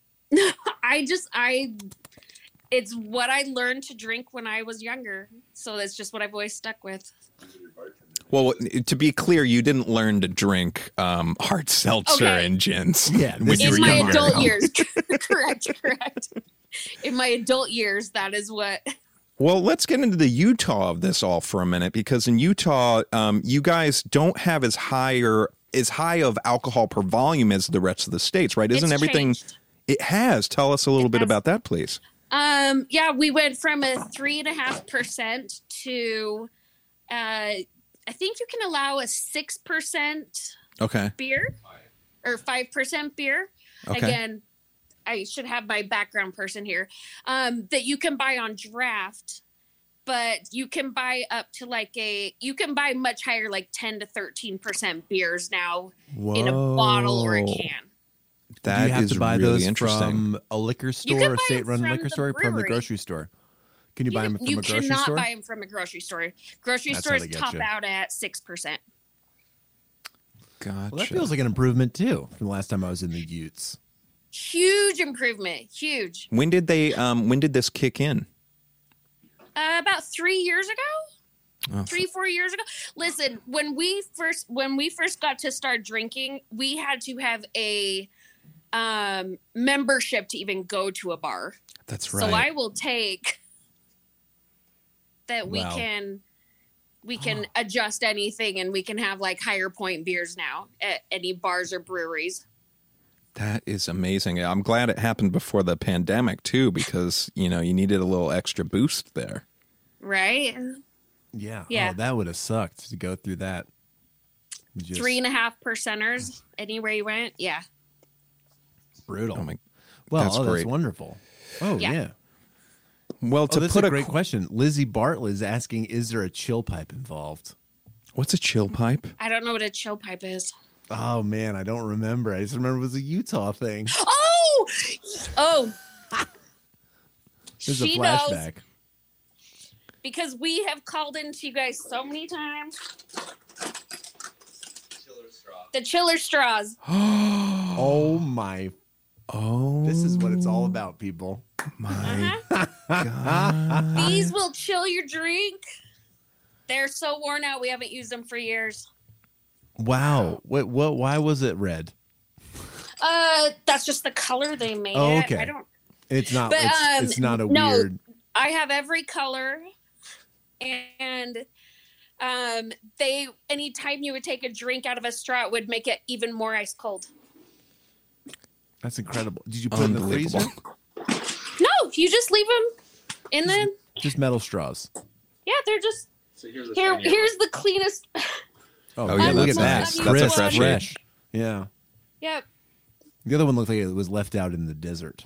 It's what I learned to drink when I was younger. So that's just what I've always stuck with. Well, to be clear, you didn't learn to drink hard seltzer Okay. and gins. Yeah, when you In were my younger. adult years. Correct. In my adult years, that is what. Well, let's get into the Utah of this all for a minute, because in Utah, you guys don't have as high of alcohol per volume as the rest of the states, right? Isn't It's everything? changed. It has. Tell us a little bit has. about that, please. Yeah, we went from a 3.5% to, I think you can allow a 6% Okay. beer or 5% beer. Okay. Again, I should have my background person here. That you can buy on draft, but you can buy up to you can buy much higher, like 10 to 13% beers now in a bottle or a Whoa. can. That Do you have is to buy really those interesting. from a liquor store, can a buy state-run them from liquor the store, or from the brewery. grocery store? Can you buy them from You a grocery cannot store? buy them from a grocery store. Grocery That's how stores they get top you. out at 6%. Gotcha. Well, that feels like an improvement too from the last time I was in the Utes. Huge improvement. Huge. When did they? When did this kick in? About 3 years ago. Oh. 3-4 years ago. Listen, when we first got to start drinking, we had to have a membership to even go to a bar. That's right. So I will take that. Wow. We can adjust anything, and we can have like higher point beers now at any bars or breweries. That is amazing. I'm glad it happened before the pandemic too, because you needed a little extra boost there. Right? Yeah. Yeah. Oh, that would have sucked to go through that. Just 3.5%ers anywhere you went. Yeah. brutal. Oh my. well, that's that's great. wonderful. Oh Yeah. yeah. Well, Oh, to that's put a great question. Lizzie Bartlett is asking, is there a chill pipe involved? what's a chill pipe? I don't know what a chill pipe is. Oh man, I don't remember. I just remember it was a Utah thing. Oh, There's a She knows. flashback. because we have called into you guys so many times. The chiller straws. Oh my Oh, This is what it's all about, people. my Uh-huh. These will chill your drink. They're so worn out. We haven't used them for years. Wow. What? Why was it red? That's just the color they made. Oh, it. okay. I don't. It's not. But, It's not a no. weird. I have every color, and they anytime you would take a drink out of a straw, it would make it even more ice cold. That's incredible. Did you put it in the freezer? No, you just leave them in the. Just metal straws. Yeah, they're just. Here's the cleanest. Oh, yeah, look at that's that. nice. That's a Crisp, fresh Yeah. Yep. The other one looked like it was left out in the desert.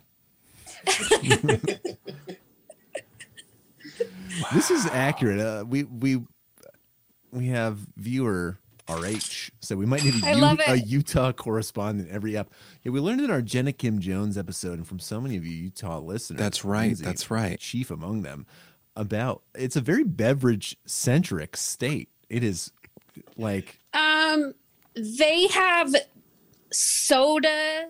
This is accurate. We have viewer RH, so we might need I love a it. Utah correspondent every app. Yeah, we learned in our Jenna Kim Jones episode, and from so many of you Utah listeners. That's right. Lindsay, That's right. Chief among them. About it's a very beverage centric state. It is like They have soda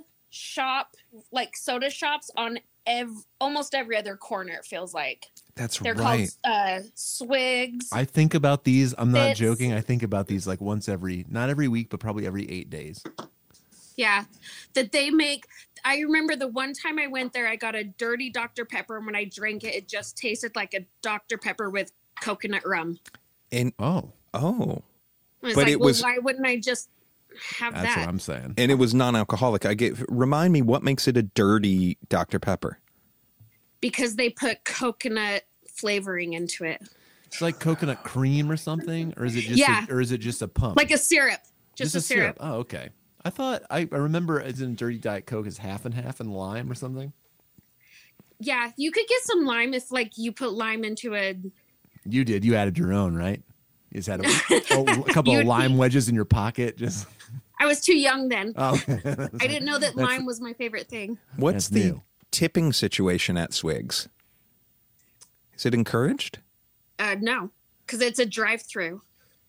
shops on almost every other corner. It feels like That's they're right. called Swigs. I think about these. I'm not Fits. joking. I think about these like once not every week, but probably every 8 days. Yeah, that they make. I remember the one time I went there, I got a dirty Dr. Pepper, and when I drank it, it just tasted like a Dr. Pepper with coconut rum. And Oh, I was But like, it well, was- why wouldn't I just have that's that? what I'm saying. and it was non-alcoholic. Remind me what makes it a dirty Dr. Pepper. Because they put coconut flavoring into it, It's like coconut cream or something, or is it just Yeah. or is it just a pump? like a syrup, just a syrup. Oh, okay. I thought I remember it's in Dirty Diet Coke is half and half and lime or something. Yeah, you could get some lime if like you put lime into a. You did. You added your own, right? You just had a couple of You'd- lime wedges in your pocket. Just I was too young then. oh, I didn't know that lime was my favorite thing. What's That's the new. tipping situation at Swigs? Is it encouraged? No, because it's a drive-through.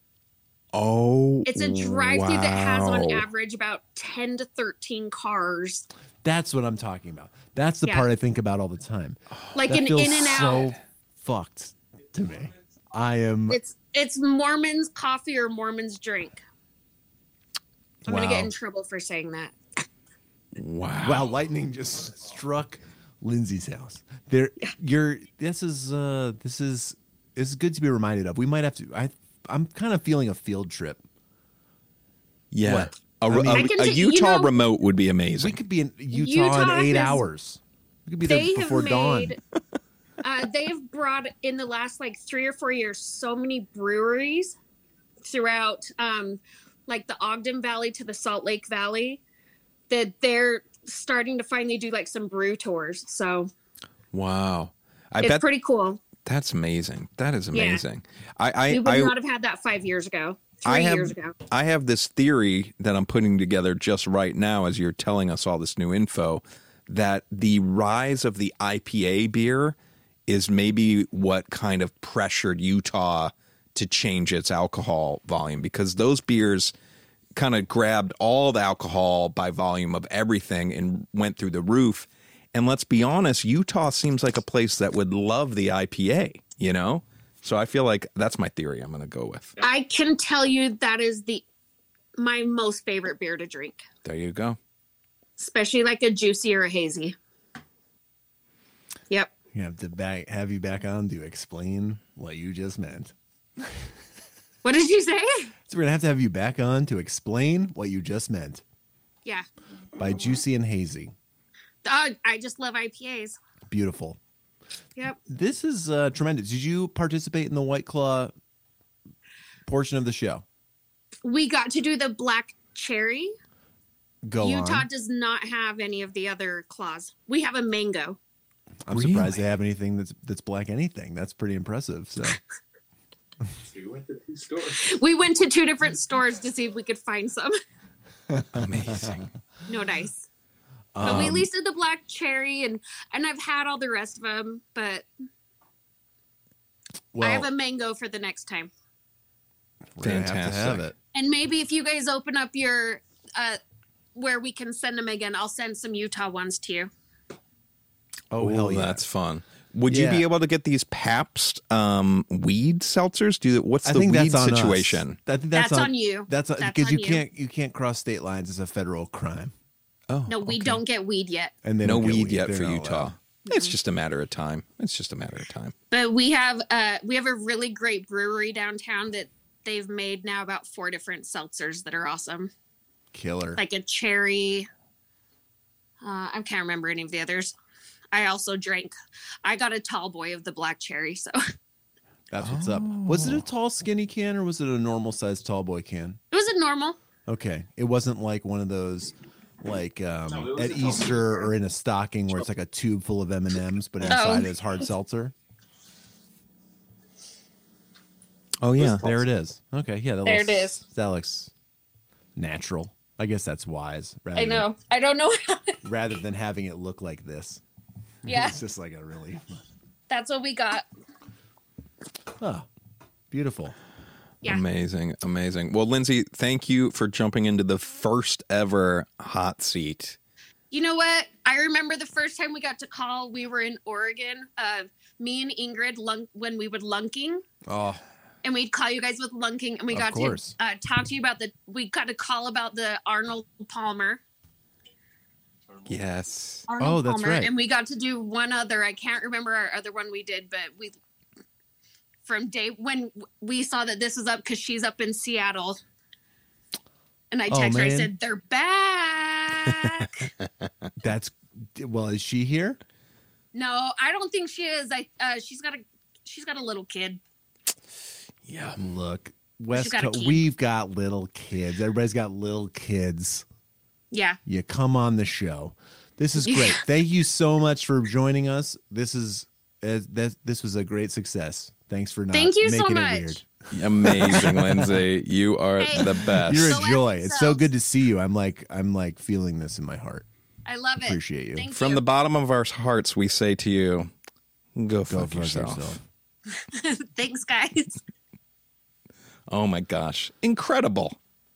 Oh, It's a drive-through that has on wow. average about 10 to 13 cars, that's what I'm talking about. That's the Yeah. part I think about all the time. like That an feels in and so out. fucked to me. I am. It's Mormon's coffee or Mormon's drink. I'm gonna get Wow. in trouble for saying that. Wow. Wow, lightning just struck Lindsay's house. This is good to be reminded of. We might have to. I'm kind of feeling a field trip. Yeah. What? A, I mean- a- I can a t- you Utah know- remote would be We amazing. could be in Utah in Utah 8 has- hours. We could be there They before have dawn. made. They've brought in the last like 3 or 4 years so many breweries throughout, like the Ogden Valley to the Salt Lake Valley, that they're starting to finally do like some brew tours. So Wow. I it's bet pretty cool. that's amazing. That is Yeah. amazing. We I, would I, not have had that 5 years ago, I 3 have, years ago. I have this theory that I'm putting together just right now as you're telling us all this new info that the rise of the IPA beer is maybe what kind of pressured Utah to change its alcohol volume, because those beers kind of grabbed all the alcohol by volume of everything and went through the roof. And let's be honest, Utah seems like a place that would love the IPA, you know? So I feel like that's my theory I'm going to go with. I can tell you that is my most favorite beer to drink, There you go. especially like a juicy or a hazy. Yep. You have to have you back on to explain what you just meant. What did you say? So we're gonna have you back on to explain what you just meant Yeah. by Juicy and Hazy. I just love IPAs. Beautiful. Yep. This is tremendous. Did you participate in the White Claw portion of the show? We got to do the black cherry. Go Utah on. does not have any of the other claws. We have a mango. I'm Really? surprised they have anything that's black anything. That's pretty impressive. So We went to 2 different stores to see if we could find some. Amazing. No dice. But we at least did the black cherry, and I've had all the rest of them, but I have a mango for the next time. we're gonna have to have Fantastic. it. And maybe if you guys open up your where we can send them again, I'll send some Utah ones to you. Oh, hell yeah. That's fun. Would you be able to get these Pabst weed seltzers? What's the weed situation? I think that's on you. That's because you can't cross state lines. It's a federal crime. Oh, no, we don't get weed yet. And no weed yet for Utah. It's just a matter of time. But we have a really great brewery downtown that they've made now about 4 different seltzers that are awesome. Killer. Like a cherry. I can't remember any of the others. I also drank. I got a tall boy of the black cherry, so. That's what's up. Was it a tall skinny can or was it a normal sized tall boy can? It was a normal. Okay. It wasn't like one of those like at Easter or in a stocking where it's like a tube full of M&Ms, but inside is hard seltzer. Oh, yeah. There it is. Okay. Yeah. It is. That looks natural. I guess that's wise. I know. I don't know. Rather than having it look like this. Yeah. It's just like a really. That's what we got. Oh, beautiful. Yeah. Amazing. Well, Lindsay, thank you for jumping into the first ever hot seat. You know what? I remember the first time we got to call, we were in Oregon. Me and Ingrid, when we would lunking. Oh. And we'd call you guys with lunking. And we got to talk to you about we got to call about the Arnold Palmer. Yes. Arnold that's Palmer. right. And we got to do one other. I can't remember our other one we did, but from day when we saw that this was up because she's up in Seattle. And I texted her, I said, they're back. Is she here? No, I don't think she is. She's got a little kid. Yeah. Look, West Coast, we've got little kids. Everybody's got little kids. Yeah. You come on the show. This is great. Thank you so much for joining us. This was a great success. Thanks for making it weird. Amazing, Lindsay. You are the best. You're a joy. It's so good to see you. I'm like feeling this in my heart. I love it. Appreciate you. From the bottom of our hearts, we say to you, go fuck yourself. Thanks, guys. Oh my gosh. Incredible.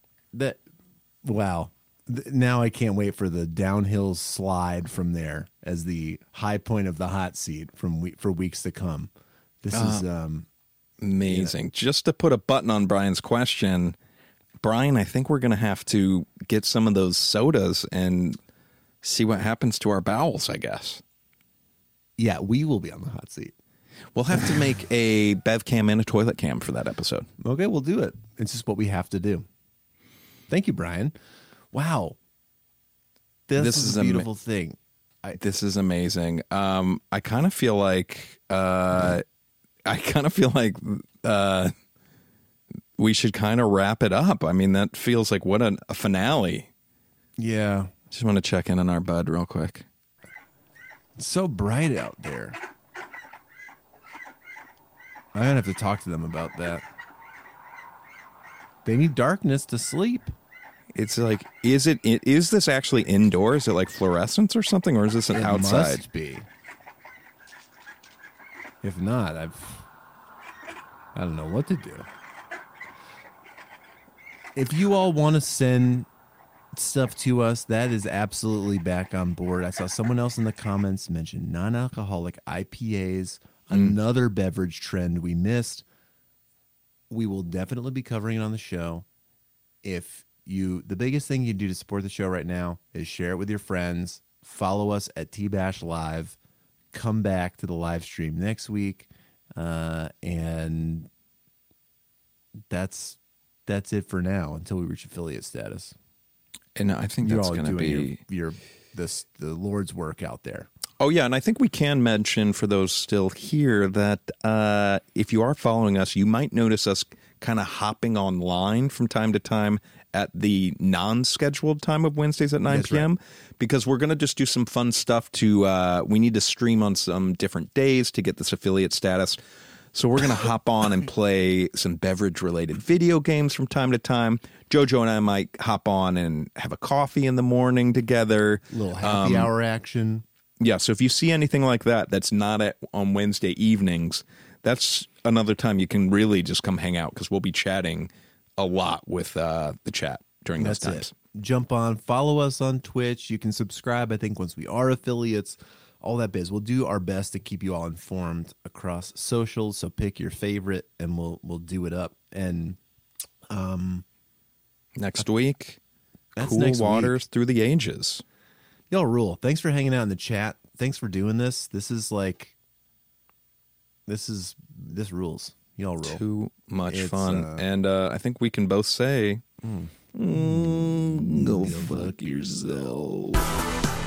Wow. Now I can't wait for the downhill slide from there as the high point of the hot seat for weeks to come. This is amazing. Just to put a button on Brian's question, Brian, I think we're going to have to get some of those sodas and see what happens to our bowels, I guess. Yeah, we will be on the hot seat. We'll have to make a bev cam and a toilet cam for that episode. Okay, we'll do it. It's just what we have to do. Thank you, Brian. Wow. This is a beautiful thing. This is amazing. I kind of feel like we should kind of wrap it up. I mean, that feels like what a finale. Yeah. Just want to check in on our bud real quick. It's so bright out there. I'm going to have to talk to them about that. They need darkness to sleep. It's like, is this actually indoors? Is it like fluorescence or something? Or is this an outside? It must be. If not, I don't know what to do. If you all want to send stuff to us, that is absolutely back on board. I saw someone else in the comments mention non-alcoholic IPAs, another beverage trend we missed. We will definitely be covering it on the show. The biggest thing you can do to support the show right now is share it with your friends, follow us at T-Bash Live, come back to the live stream next week, and that's it for now until we reach affiliate status. And I think that's going to be the Lord's work out there. Oh, yeah, and I think we can mention for those still here that if you are following us, you might notice us kind of hopping online from time to time at the non-scheduled time of Wednesdays at 9 p.m. Because we're going to just do some fun stuff we need to stream on some different days to get this affiliate status. So we're going to hop on and play some beverage-related video games from time to time. JoJo and I might hop on and have a coffee in the morning together. A little happy hour action. Yeah, so if you see anything like that that's not on Wednesday evenings, that's another time you can really just come hang out because we'll be chatting a lot with the chat during those times. jump on, follow us on Twitch. You can subscribe, I think, once we are affiliates, all that biz. We'll do our best to keep you all informed across socials. So pick your favorite and we'll do it up. And next week, that's Cool next Waters Through the Ages. Y'all rule. Thanks for hanging out in the chat. Thanks for doing this. This rules. Y'all rule. Too much It's, fun. And I think we can both say, go fuck yourself.